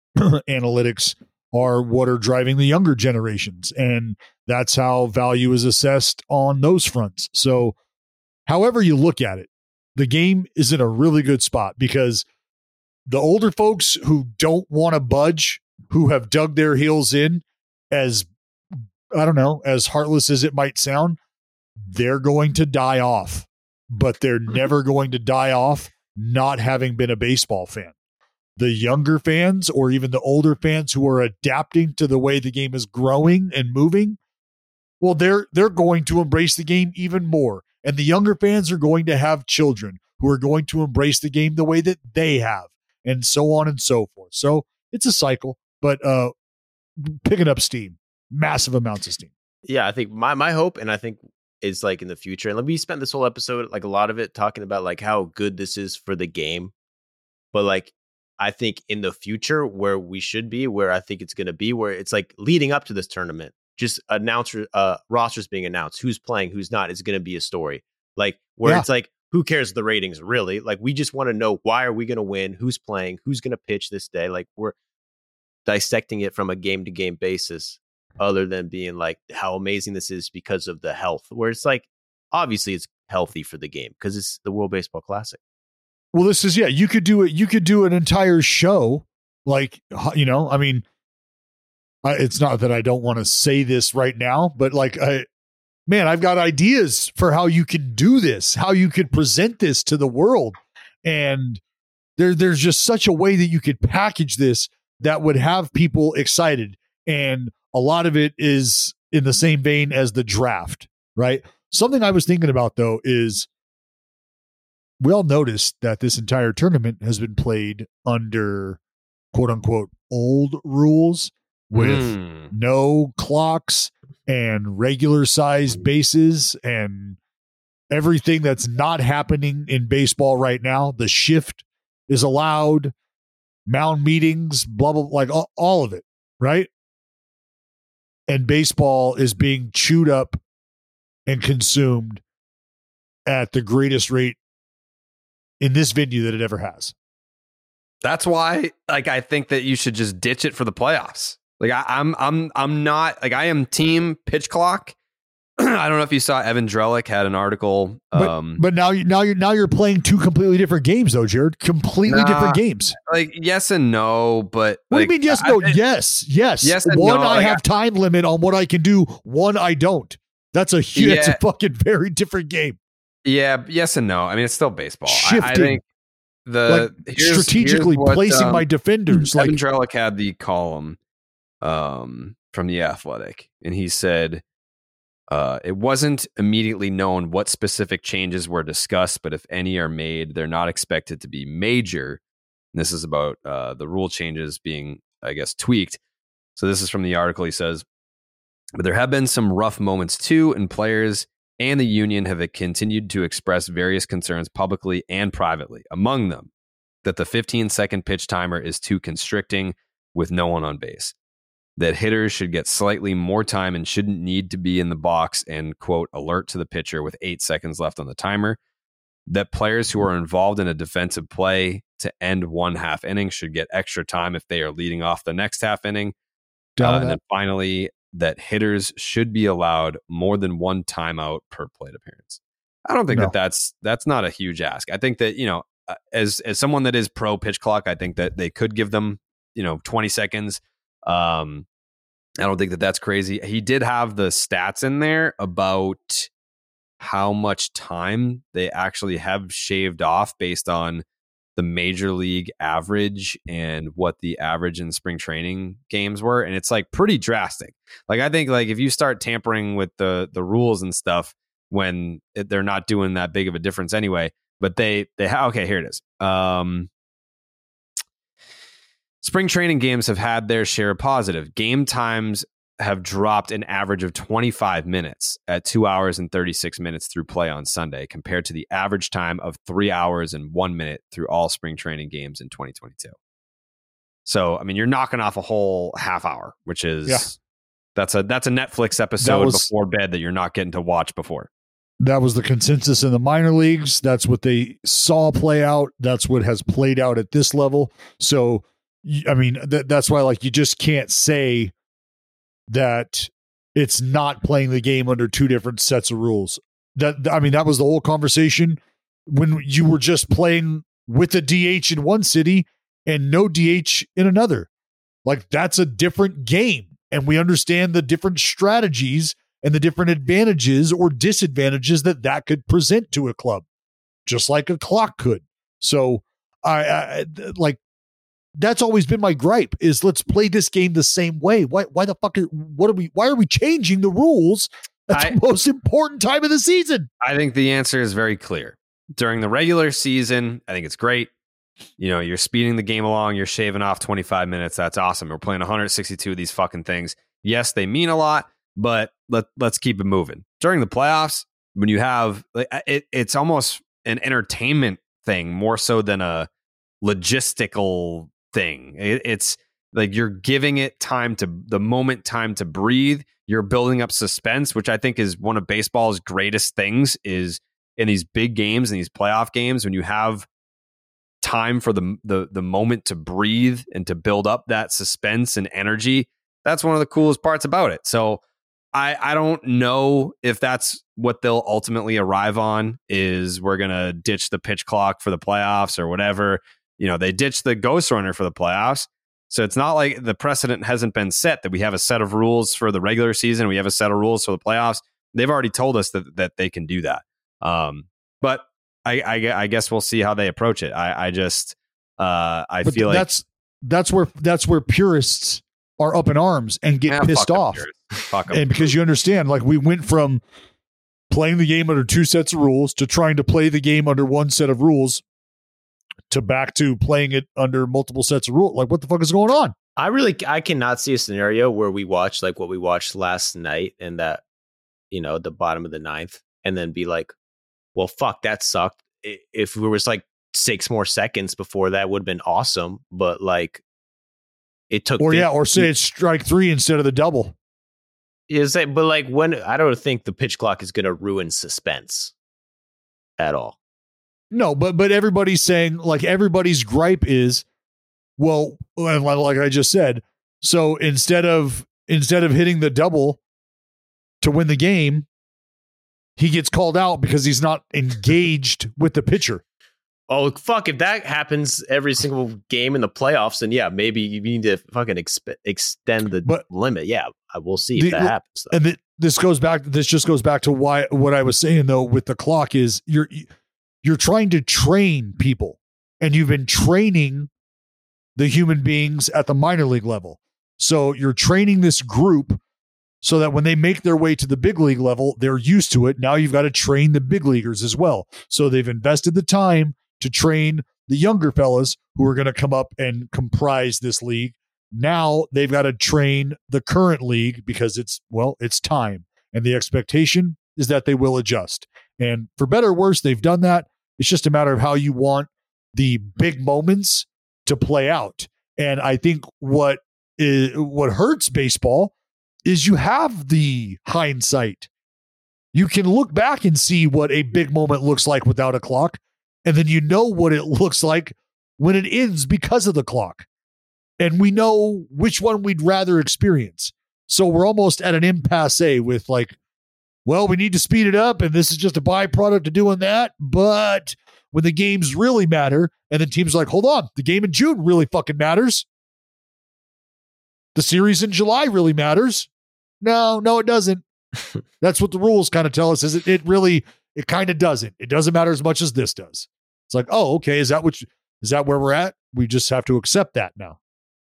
analytics are what are driving the younger generations. And that's how value is assessed on those fronts. So however you look at it, the game is in a really good spot because the older folks who don't want to budge, who have dug their heels in, as, I don't know, as heartless as it might sound, they're going to die off, but they're never going to die off not having been a baseball fan. The younger fans or even the older fans who are adapting to the way the game is growing and moving, well, they're they're going to embrace the game even more. And the younger fans are going to have children who are going to embrace the game the way that they have, and so on and so forth. So it's a cycle. But uh, picking up steam, massive amounts of steam. Yeah, I think my, my hope, and I think is like in the future. And we spent this whole episode, like a lot of it, talking about like how good this is for the game. But like, I think in the future where we should be, where I think it's going to be, where it's like leading up to this tournament, just announcer uh, rosters being announced, who's playing, who's not, is going to be a story. Like where yeah. it's like, who cares the ratings really? Like we just want to know, why are we going to win? Who's playing? Who's going to pitch this day? Like we're dissecting it from a game to game basis, other than being like how amazing this is because of the health, where it's like, obviously it's healthy for the game because it's the World Baseball Classic. Well, this is, yeah, you could do it. You could do an entire show. Like, you know, I mean, I, it's not that I don't want to say this right now, but like, I, man, I've got ideas for how you could do this, how you could present this to the world. And there, there's just such a way that you could package this that would have people excited. And a lot of it is in the same vein as the draft, right? Something I was thinking about, though, is we all noticed that this entire tournament has been played under quote unquote old rules with mm. no clocks and regular sized bases and everything that's not happening in baseball right now. The shift is allowed, mound meetings, blah, blah, like all, all of it, right? And baseball is being chewed up and consumed at the greatest rate in this venue that it ever has. That's why, like, I think that you should just ditch it for the playoffs. Like, I, I'm, I'm, I'm not like I am team pitch clock. I don't know if you saw Evan Drellick had an article, but, um, but now you now you're now you're playing two completely different games, though, Jared. Completely nah, different games. Like yes and no, but what like, do you mean yes, no, I, yes, yes, yes. One, no, I like, have time limit on what I can do. One, I don't. That's a huge, yeah. That's a fucking very different game. Yeah, yes and no. I mean, it's still baseball. I, I think the like here's, strategically here's what, placing um, my defenders. Evan like Drellick had the column um, from The Athletic, and he said uh, it wasn't immediately known what specific changes were discussed, but if any are made, they're not expected to be major. And this is about uh, the rule changes being, I guess, tweaked. So this is from the article. He says, but there have been some rough moments too, and players and the union have continued to express various concerns publicly and privately. Among them, that the fifteen second pitch timer is too constricting with no one on base. That hitters should get slightly more time and shouldn't need to be in the box and, quote, alert to the pitcher with eight seconds left on the timer. That players who are involved in a defensive play to end one half inning should get extra time if they are leading off the next half inning. Uh, and then finally, that hitters should be allowed more than one timeout per plate appearance. I don't think no. that that's that's not a huge ask. I think that, you know, as as someone that is pro pitch clock, I think that they could give them, you know, twenty seconds. Um, I don't think that that's crazy. He did have the stats in there about how much time they actually have shaved off based on the major league average and what the average in spring training games were. And it's like pretty drastic. Like, I think like if you start tampering with the, the rules and stuff when it, they're not doing that big of a difference anyway, but they, they ha- okay, here it is. Um, spring training games have had their share of positive. Game times have dropped an average of twenty-five minutes at two hours and thirty-six minutes through play on Sunday, compared to the average time of three hours and one minute through all spring training games in twenty twenty-two. So, I mean, you're knocking off a whole half hour, which is, yeah. that's a, that's a Netflix episode was, before bed that you're not getting to watch before. That was the consensus in the minor leagues. That's what they saw play out. That's what has played out at this level. So, I mean, th- that's why, like, you just can't say that it's not playing the game under two different sets of rules. That, I mean, that was the whole conversation when you were just playing with a D H in one city and no D H in another. Like, that's a different game. And we understand the different strategies and the different advantages or disadvantages that that could present to a club, just like a clock could. So I, I like, that's always been my gripe is let's play this game the same way. Why, why the fuck, are, what are we, why are we changing the rules at I, the most important time of the season? I think the answer is very clear. During the regular season, I think it's great. You know, you're speeding the game along, you're shaving off twenty-five minutes. That's awesome. We're playing one hundred sixty-two of these fucking things. Yes, they mean a lot, but let, let's keep it moving. During the playoffs, when you have like it, it's almost an entertainment thing more so than a logistical thing. It, it's like you're giving it time to the moment, time to breathe. You're building up suspense, which I think is one of baseball's greatest things is in these big games and these playoff games when you have time for the, the the moment to breathe and to build up that suspense and energy. That's one of the coolest parts about it. So I, I don't know if that's what they'll ultimately arrive on is we're going to ditch the pitch clock for the playoffs or whatever. You know, they ditched the ghost runner for the playoffs. So it's not like the precedent hasn't been set that we have a set of rules for the regular season. We have a set of rules for the playoffs. They've already told us that, that they can do that. Um, but I, I, I guess we'll see how they approach it. I, I just, uh, I but feel like that's, that's where, that's where purists are up in arms and get Man, pissed off. And because you understand, like we went from playing the game under two sets of rules to trying to play the game under one set of rules to back to playing it under multiple sets of rules. Like what the fuck is going on? I really, I cannot see a scenario where we watch like what we watched last night in that, you know, the bottom of the ninth and then be like, well, fuck, that sucked. If there was like six more seconds before that would have been awesome. But like it took, or the, yeah, or say it's strike three instead of the double. Is that, but like when I don't think the pitch clock is going to ruin suspense at all. No, but but everybody's saying like everybody's gripe is, well, like I just said, so instead of instead of hitting the double to win the game, he gets called out because he's not engaged with the pitcher. Oh, fuck. If that happens every single game in the playoffs, then yeah, maybe you need to fucking exp- extend the but limit. Yeah, we'll see the, if that happens. Though. And the, this goes back, this just goes back to why what I was saying, though, with the clock is you're you're trying to train people and you've been training the human beings at the minor league level. So you're training this group so that when they make their way to the big league level, they're used to it. Now you've got to train the big leaguers as well. So they've invested the time to train the younger fellas who are going to come up and comprise this league. Now they've got to train the current league because it's, well, it's time. And the expectation is that they will adjust. And for better or worse, they've done that. It's just a matter of how you want the big moments to play out. And I think what is, what hurts baseball is you have the hindsight. You can look back and see what a big moment looks like without a clock. And then you know what it looks like when it ends because of the clock. And we know which one we'd rather experience. So we're almost at an impasse with like, well, we need to speed it up. And this is just a byproduct of doing that. But when the games really matter, and then teams are like, hold on, the game in June really fucking matters. The series in July really matters. No, no, it doesn't. That's what the rules kind of tell us. Is it, it really, it kind of doesn't. It doesn't matter as much as this does. It's like, oh, okay. Is that what, you, is that where we're at? We just have to accept that now.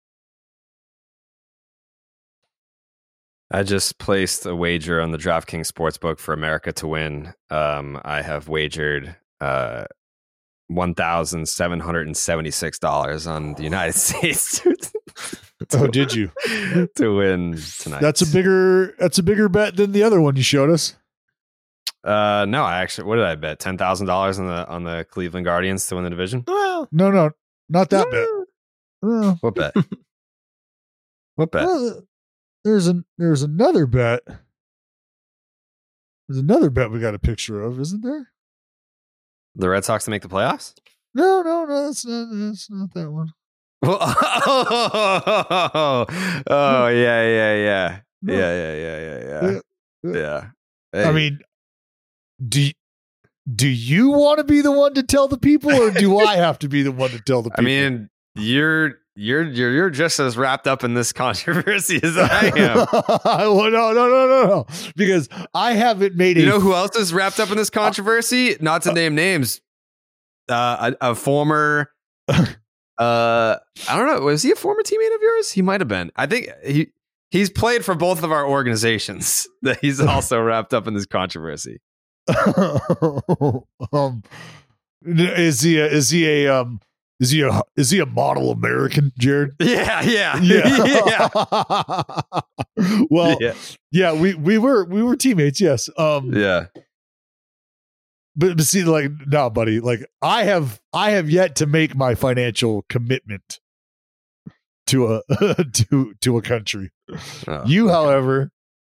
I just placed a wager on the DraftKings Sportsbook for America to win. Um, I have wagered uh, one thousand seven hundred seventy-six dollars on the United States. to, oh, did you? To win tonight. That's a bigger, that's a bigger bet than the other one you showed us. Uh, no, I actually, what did I bet? ten thousand dollars on the, on the Cleveland Guardians to win the division? Well, no, no, not that bet. Uh, what bet? What bet? Well, there's an, there's another bet. There's another bet we got a picture of, isn't there? The Red Sox to make the playoffs? No, no, no, that's not, that's not that one. Well, oh, oh, yeah, yeah, yeah. No. Yeah, yeah, yeah, yeah, yeah. Yeah. yeah. Hey. I mean, do, do you want to be the one to tell the people, or do I have to be the one to tell the people? I mean, you're you're you're you're just as wrapped up in this controversy as I am. well, no, no, no, no, no. Because I haven't made a. You know who else is wrapped up in this controversy? Not to name names. Uh, a, a former. Uh, I don't know. Was he a former teammate of yours? He might have been. I think he he's played for both of our organizations. That he's also wrapped up in this controversy. um, is he a, is he a um is he a is he a model American, Jared? Yeah, yeah, yeah. yeah. well, yeah. yeah, we we were we were teammates. Yes. Um. Yeah. but, but see, like, no, buddy, like I have, I have yet to make my financial commitment to a to to a country. Oh, you, okay. however,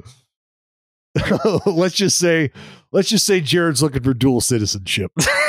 let's just say, let's just say Jared's looking for dual citizenship.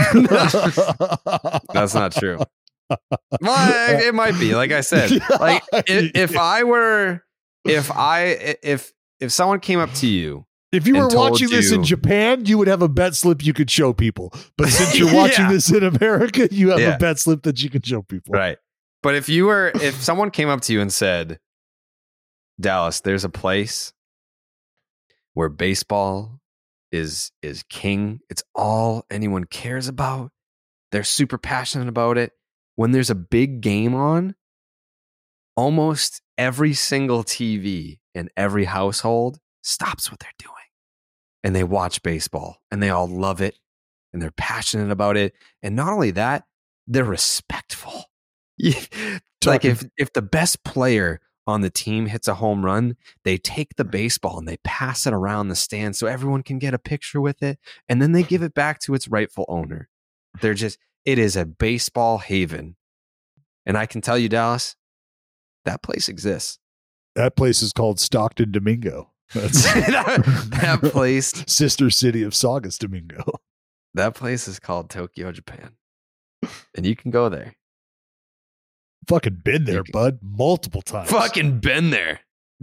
That's not true. Well, it might be. Like I said, like if, if I were, if I, if if someone came up to you. If you were watching this you, in Japan, you would have a bet slip you could show people. But since you're watching yeah. this in America, you have yeah. a bet slip that you can show people. Right. But if you were, if someone came up to you and said, Dallas, there's a place where baseball is is king. It's all anyone cares about. They're super passionate about it. When there's a big game on, almost every single T V in every household stops what they're doing. And they watch baseball and they all love it and they're passionate about it. And not only that, they're respectful. Like if, if the best player on the team hits a home run, they take the baseball and they pass it around the stand so everyone can get a picture with it. And then they give it back to its rightful owner. They're just, it is a baseball haven. And I can tell you, Dallas, that place exists. That place is called Stockton Domingo. That's that place, sister city of Saugus Domingo. That place is called Tokyo, Japan, and you can go there. Fucking been there, can, bud, multiple times. Fucking been there.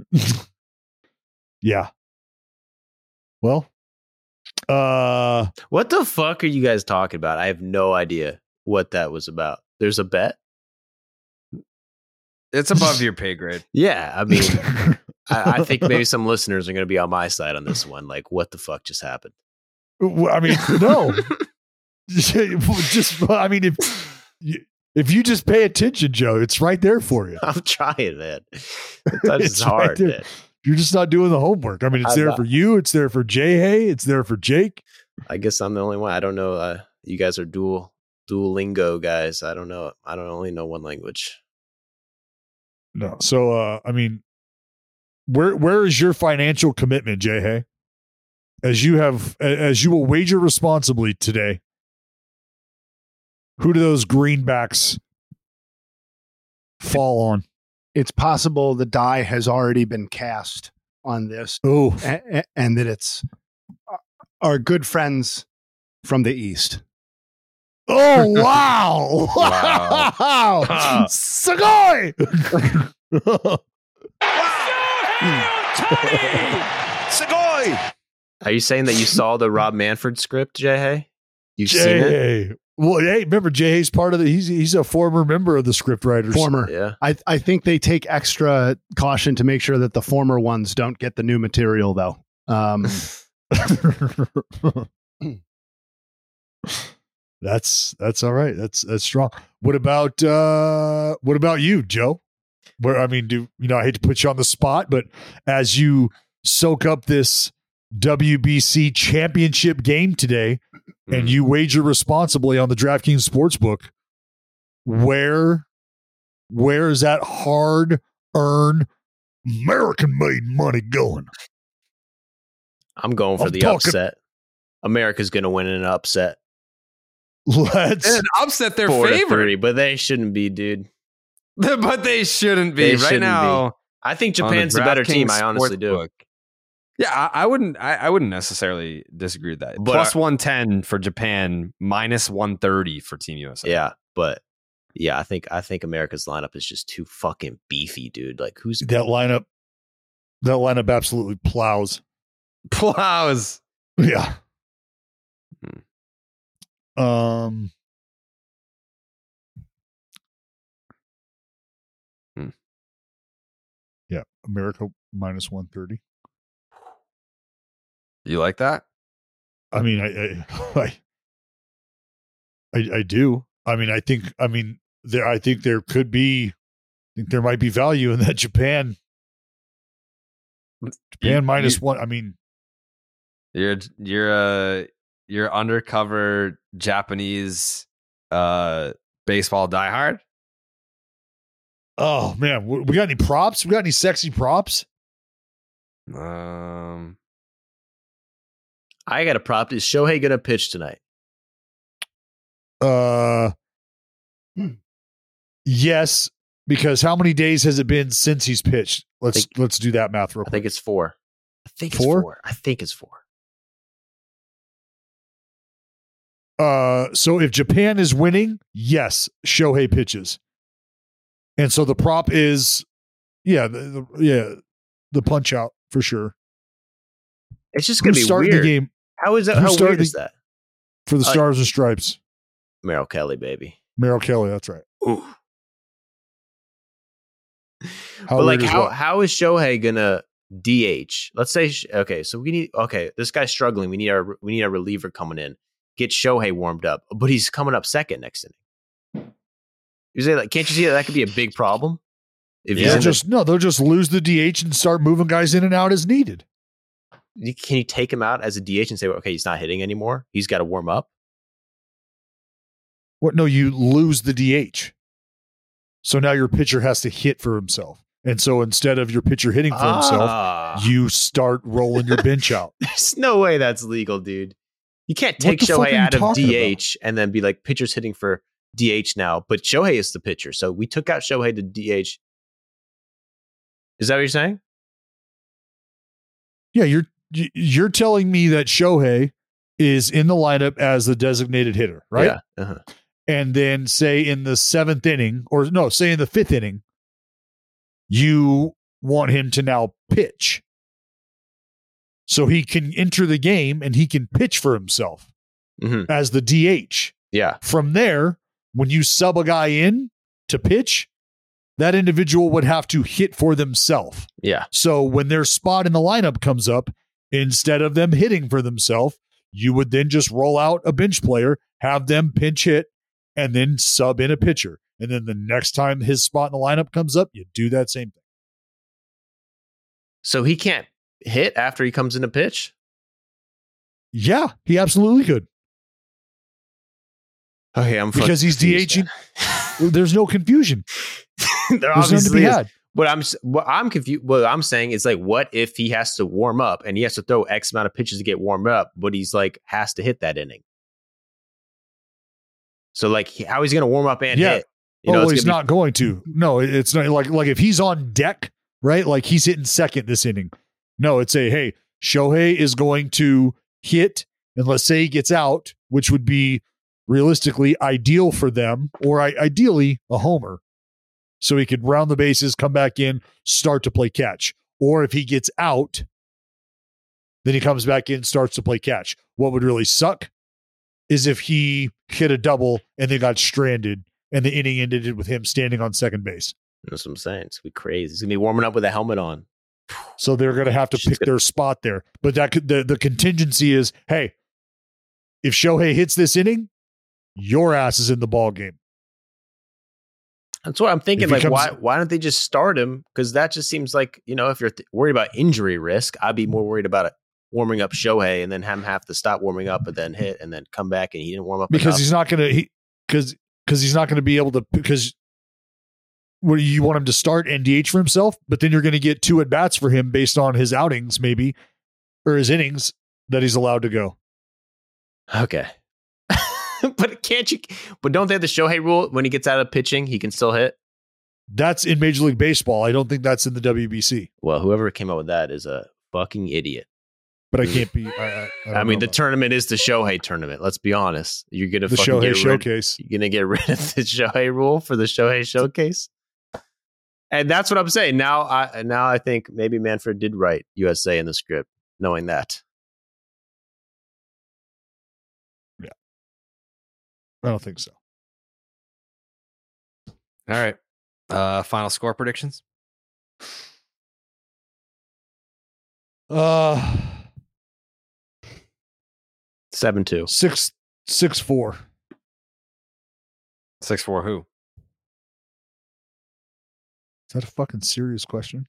Yeah. Well, uh, what the fuck are you guys talking about? I have no idea what that was about. There's a bet. It's above your pay grade. Yeah, I mean. I, I think maybe some listeners are going to be on my side on this one. Like, what the fuck just happened? I mean, no. just, I mean, if if you just pay attention, Joe, it's right there for you. I'm trying, man. Sometimes it's, it's hard. Right man. You're just not doing the homework. I mean, it's I'm there not. for you. It's there for Jay Hay. It's there for Jake. I guess I'm the only one. I don't know. Uh, you guys are dual Duolingo guys. I don't know. I don't only know one language. No. So, uh, I mean. Where where is your financial commitment, Jay Hay? As you have as you will wager responsibly today, who do those greenbacks fall on? It's possible the die has already been cast on this. Oh, and, and that it's our good friends from the East. Oh wow! Wow! wow. Sugoi! Sugoi! Are you saying that you saw the Rob Manfred script, Jay Hay? You've Jay seen Hay. it? Well, hey, remember Jay Hay's part of the. He's he's a former member of the script writers. Former, yeah. I I think they take extra caution to make sure that the former ones don't get the new material, though. Um, that's that's all right. That's that's strong. What about uh, what about you, Joe? Where I mean, do you know? I hate to put you on the spot, but as you soak up this W B C championship game today, mm. and you wager responsibly on the DraftKings Sportsbook, where where is that hard-earned, American-made money going? I'm going for I'm the talking- upset. America's going to win in an upset. Let's and upset their Four favorite, to three, but they shouldn't be, dude. But they shouldn't be. They right now, be. I think Japan's the, the better team. I honestly do. Book. Yeah, I, I wouldn't. I, I wouldn't necessarily disagree with that. But Plus one ten for Japan, minus one thirty for Team U S A. Yeah, but yeah, I think I think America's lineup is just too fucking beefy, dude. Like, who's that lineup? That lineup absolutely plows. Plows. Yeah. Hmm. Um. Yeah, America minus one thirty. You like that? I mean, I, I, I, I do. I mean, I think. I mean, there. I think there could be. I think there might be value in that Japan. Japan you, minus you, one. I mean, you're you're a you're undercover Japanese uh, baseball diehard. Oh man, we got any props? We got any sexy props? Um, I got a prop. Is Shohei gonna pitch tonight? Uh, yes, because how many days has it been since he's pitched? Let's think, let's do that math real quick. I think it's four. I think four? it's four. I think it's four. Uh, so if Japan is winning, yes, Shohei pitches. And so the prop is, yeah, the, the, yeah, the punch out for sure. It's just going to be starting weird. The game? How is that? Who How weird the, is that? For the uh, Stars and Stripes. Merrill Kelly, baby. Merrill Kelly, that's right. Ooh. How but like, is how what? how is Shohei gonna D H? Let's say, okay, so we need, okay, this guy's struggling. We need our we need a reliever coming in. Get Shohei warmed up, but he's coming up second next inning. You say like, can't you see that that could be a big problem? If yeah, he's just the, no, they'll just lose the D H and start moving guys in and out as needed. Can you take him out as a D H and say, well, okay, he's not hitting anymore. He's got to warm up. What? No, you lose the D H. So now your pitcher has to hit for himself. And so instead of your pitcher hitting for ah. himself, you start rolling your bench out. There's no way that's legal, dude. You can't take Shohei out of D H about? and then be like, pitcher's hitting for D H now, but Shohei is the pitcher. So we took out Shohei to D H. Is that what you're saying? Yeah, you're you're telling me that Shohei is in the lineup as the designated hitter, right? Yeah. Uh-huh. And then say in the seventh inning, or no, say in the fifth inning, you want him to now pitch. So he can enter the game and he can pitch for himself mm-hmm. as the D H. Yeah. From there, when you sub a guy in to pitch, that individual would have to hit for themselves. Yeah. So when their spot in the lineup comes up, instead of them hitting for themselves, you would then just roll out a bench player, have them pinch hit, and then sub in a pitcher. And then the next time his spot in the lineup comes up, you do that same thing. So he can't hit after he comes in a pitch? Yeah, he absolutely could. Okay, I'm because he's DHing. There's no confusion. there There's obviously none to be is. had. What I'm what I'm confused. What I'm saying is like, what if he has to warm up and he has to throw X amount of pitches to get warmed up, but he's like has to hit that inning? So like, how he's going to warm up and yeah. hit? You know, oh, he's not be- going to. No, it's not like like if he's on deck, right? Like he's hitting second this inning. No, it's a hey, Shohei is going to hit, and let's say he gets out, which would be realistically ideal for them, or I, ideally a homer. So he could round the bases, come back in, start to play catch. Or if he gets out, then he comes back in, starts to play catch. What would really suck is if he hit a double and they got stranded and the inning ended with him standing on second base. That's what I'm saying. It's going to be crazy. He's going to be warming up with a helmet on. So they're going to have to pick their spot there. But that could, the, the contingency is, hey, if Shohei hits this inning, your ass is in the ball game. That's what I'm thinking. Like, comes, why why don't they just start him? Because that just seems like, you know, if you're th- worried about injury risk, I'd be more worried about it warming up Shohei and then him have to stop warming up and then hit and then come back and he didn't warm up because enough. he's not going to he because because he's not going to be able to because what you want him to start and D H for himself, but then you're going to get two at bats for him based on his outings maybe or his innings that he's allowed to go. Okay. But can't you? But don't they have the Shohei rule? When he gets out of pitching, he can still hit. That's in Major League Baseball. I don't think that's in the W B C. Well, whoever came up with that is a fucking idiot. But I can't be. I, I, I mean, the tournament is the Shohei tournament. Let's be honest. You're gonna the fucking Shohei get showcase. Rid, you're gonna get rid of the Shohei rule for the Shohei showcase. And that's what I'm saying. Now, I now I think maybe Manfred did write U S A in the script, knowing that. I don't think so. All right. Uh, final score predictions. Uh, seven two six six four six four. Who? Is that a fucking serious question?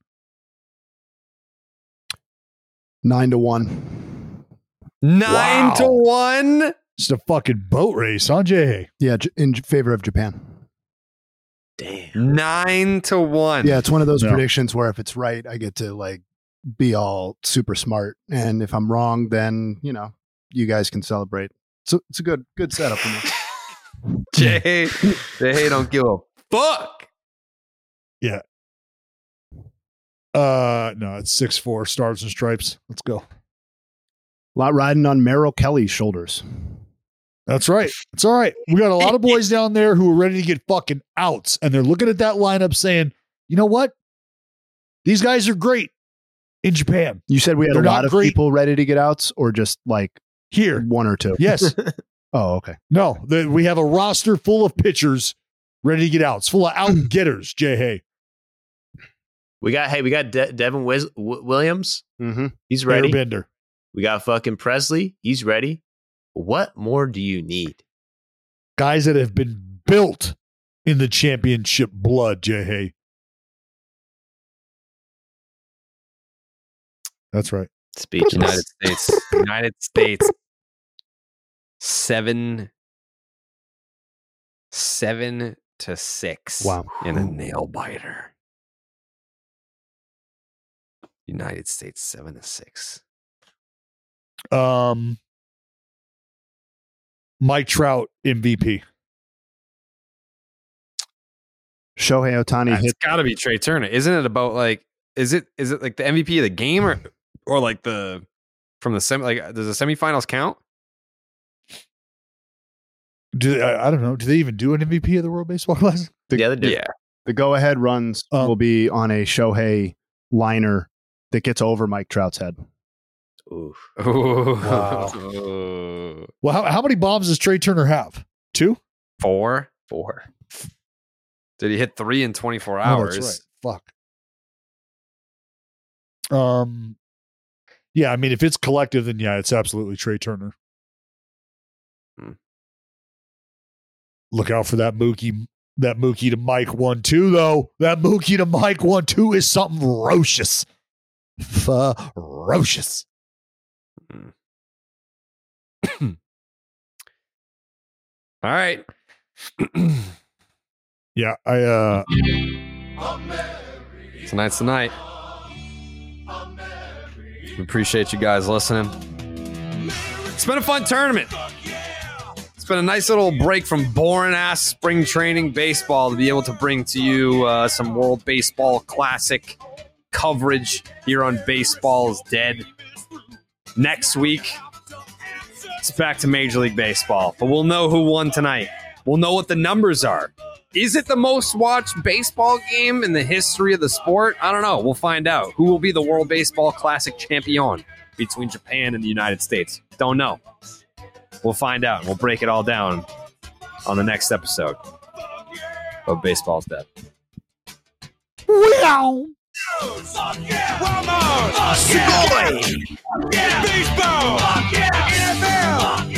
Nine to one. Nine wow. to one. Just a fucking boat race, huh, Jay? Yeah, in favor of Japan. Damn. Nine to one. Yeah, it's one of those no. predictions where if it's right, I get to like be all super smart, and if I'm wrong, then you know you guys can celebrate. So it's a good good setup for me. Jay, Jay don't give a fuck. Yeah. Uh, no, it's six four Stars and Stripes. Let's go. A lot riding on Merrill Kelly's shoulders. That's right. It's all right. We got a lot of boys down there who are ready to get fucking outs, and they're looking at that lineup saying, you know what? These guys are great in Japan. You said we had They're a lot not of great people ready to get outs, or just like here, one or two? Yes. Oh, okay. No, the, we have a roster full of pitchers ready to get outs, full of out getters. Jay Hay. We got hey, we got De- Devin Wiz- w- Williams. Mm-hmm. He's ready. Airbender. We got fucking Presley. He's ready. What more do you need? Guys that have been built in the championship blood, Jay Hay. That's right. Speechless. United States. United States. Seven. Seven to six. Wow. In a nail biter. United States seven to six. Um, Mike Trout M V P. Shohei Ohtani It's hit. got to be Trey Turner, isn't it? About like, is it is it like the M V P of the game or or like the from the semi? Like, does the semifinals count? Do I, I don't know. Do they even do an M V P of the World Baseball Classic? The, Yeah, they do. Yeah. The go-ahead runs Um, will be on a Shohei liner that gets over Mike Trout's head. Oof. Wow. Well, how, how many bombs does Trey Turner have? Two? Four. Four. Did he hit three in twenty-four Oh, hours? that's right. Fuck. Um. Yeah, I mean, if it's collective, then yeah, it's absolutely Trey Turner. Hmm. Look out for that Mookie, that Mookie to Mike one two though. That Mookie to Mike one two is something ferocious, ferocious. Hmm. All right. Yeah, I. uh Tonight's the night. We appreciate you guys listening. It's been a fun tournament. It's been a nice little break from boring ass spring training baseball to be able to bring to you uh, some World Baseball Classic coverage here on Baseball is Dead. Next week, it's back to Major League Baseball, but we'll know who won tonight. We'll know what the numbers are. Is it the most watched baseball game in the history of the sport? I don't know. We'll find out. Who will be the World Baseball Classic champion between Japan and the United States? Don't know. We'll find out. We'll break it all down on the next episode of Baseball's Dead. Wow. Baseball! N F L!